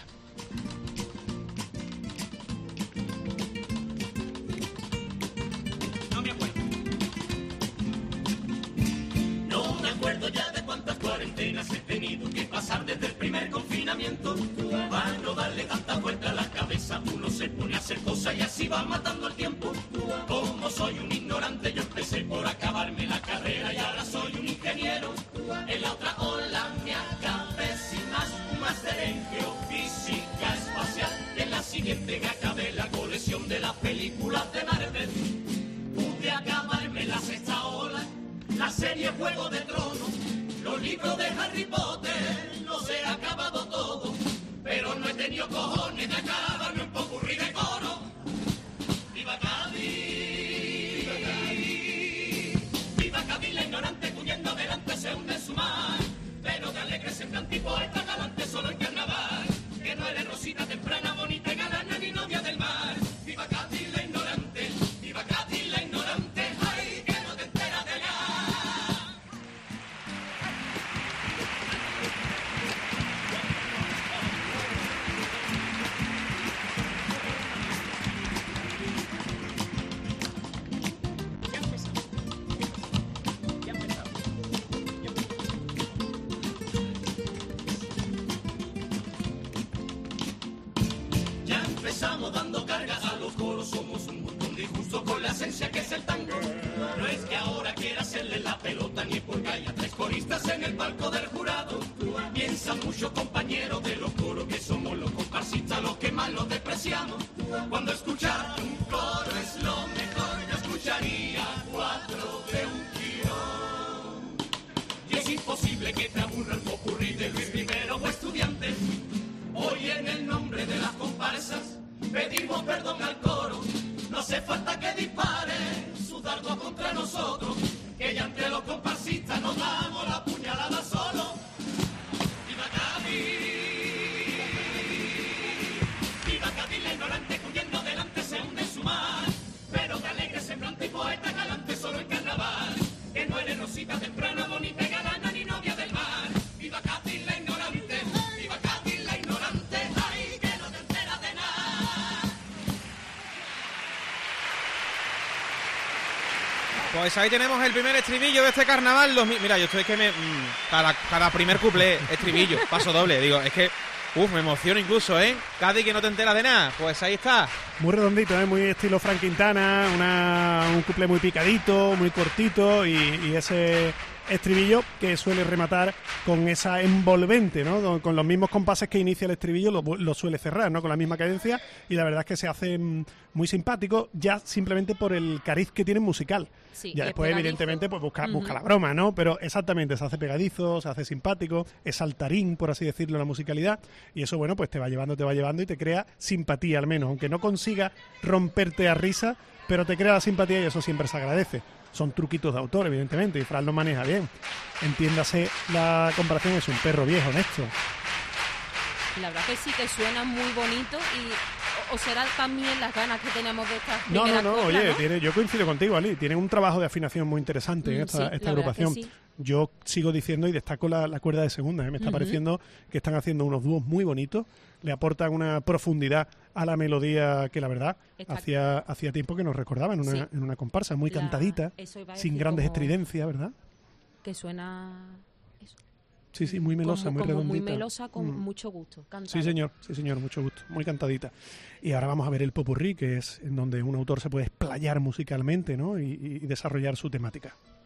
No me acuerdo. No me acuerdo ya de cuántas cuarentenas he tenido que pasar desde el primer confinamiento. Para no darle tanta vuelta a la cabeza, uno se pone a hacer cosas y así va matando el tiempo. Como soy un ignorante, yo empecé por acabarme la carrera y ahora soy un ingeniero. En la otra ola me acabé sin más, un máster en geofísica espacial. Y en la siguiente me acabé la colección de las películas de Marvel. Pude acabarme la sexta ola, la serie Juego de Tronos, los libros de Harry Potter, los he acabado todo, pero no he tenido cojones de acabarme un popurrí de coro. ¡Viva Cádiz! ¡Viva Cádiz! ¡Viva Cádiz! La ignorante huyendo adelante se hunde en su mar, pero de alegre semblante y poeta galante solo en carnaval, que no eres rosita temprana, bonita y galana ni novia del mar. ¡Viva Cádiz la ignorante! ¡Viva Cádiz la ignorante! ¡Ay, que no te enteras de nada! Ya empezamos dando cargas a los coros, somos un montón de injustos con la esencia que es el tango. No es que ahora quiera hacerle la pelota ni porque haya tres coristas en el palco del jurado. Piensan muchos compañeros de los coros que somos los comparsistas los que más los despreciamos. Cuando escuchar un coro es lo mejor, yo escucharía cuatro de un tirón. Y es imposible que te aburra el popurrí de Luis Primero o estudiar pedimos perdón al coro. No hace falta que dispare sus dardos contra nosotros, que ya entre los comparsistas nos damos la puñalada solo. ¡Viva Cádiz! ¡Viva Cádiz, la ignorante, huyendo delante se hunde en su mar! Pero que alegre, semblante y poeta galante solo en carnaval, que no eres rosita temprana, bonita y galana, ni novia del mar. ¡Viva Cádiz, la ignorante! ¡Viva Cádiz, la ignorante! ¡Ay, que no te enteras de nada! Pues ahí tenemos el primer estribillo de este carnaval. Los, mira, yo estoy que me... Cada, cada primer cuplé, estribillo, paso doble. Digo, es que... Uf, me emociono incluso, ¿eh? Cádiz, que no te enteras de nada. Pues ahí está. Muy redondito, ¿eh? Muy estilo Frank Quintana, una, un cuplé muy picadito, muy cortito y, y ese estribillo que suele rematar con esa envolvente, ¿no? Con los mismos compases que inicia el estribillo lo, lo suele cerrar, ¿no? Con la misma cadencia, y la verdad es que se hace muy simpático ya simplemente por el cariz que tiene musical. Sí, ya después evidentemente pues busca, uh-huh. busca la broma, ¿no? Pero exactamente, se hace pegadizo, se hace simpático, es saltarín, por así decirlo, la musicalidad, y eso, bueno, pues te va llevando, te va llevando y te crea simpatía al menos, aunque no consiga romperte a risa, pero te crea la simpatía y eso siempre se agradece. Son truquitos de autor, evidentemente, y Fran lo maneja bien. Entiéndase la comparación, es un perro viejo, Néstor. La verdad que sí, que suena muy bonito y... ¿O será también las ganas que tenemos de estas No, no, no, coplas, oye, ¿no? Tiene, yo coincido contigo, Ali. Tiene un trabajo de afinación muy interesante en esta, sí, esta agrupación. Sí. Yo sigo diciendo y destaco la, la cuerda de segunda. ¿eh? Me está uh-huh. pareciendo que están haciendo unos dúos muy bonitos. Le aportan una profundidad a la melodía que, la verdad, está... hacía, hacía tiempo que nos recordaba en una, sí. en una comparsa muy la... cantadita, sin grandes como... estridencias, ¿verdad? Que suena... Eso. Sí, sí, muy melosa, como, muy como redondita. Muy melosa, con mm. mucho gusto. Cantado. Sí, señor, sí, señor, mucho gusto, muy cantadita. Y ahora vamos a ver el popurrí, que es en donde un autor se puede explayar musicalmente, ¿no? y, y desarrollar su temática.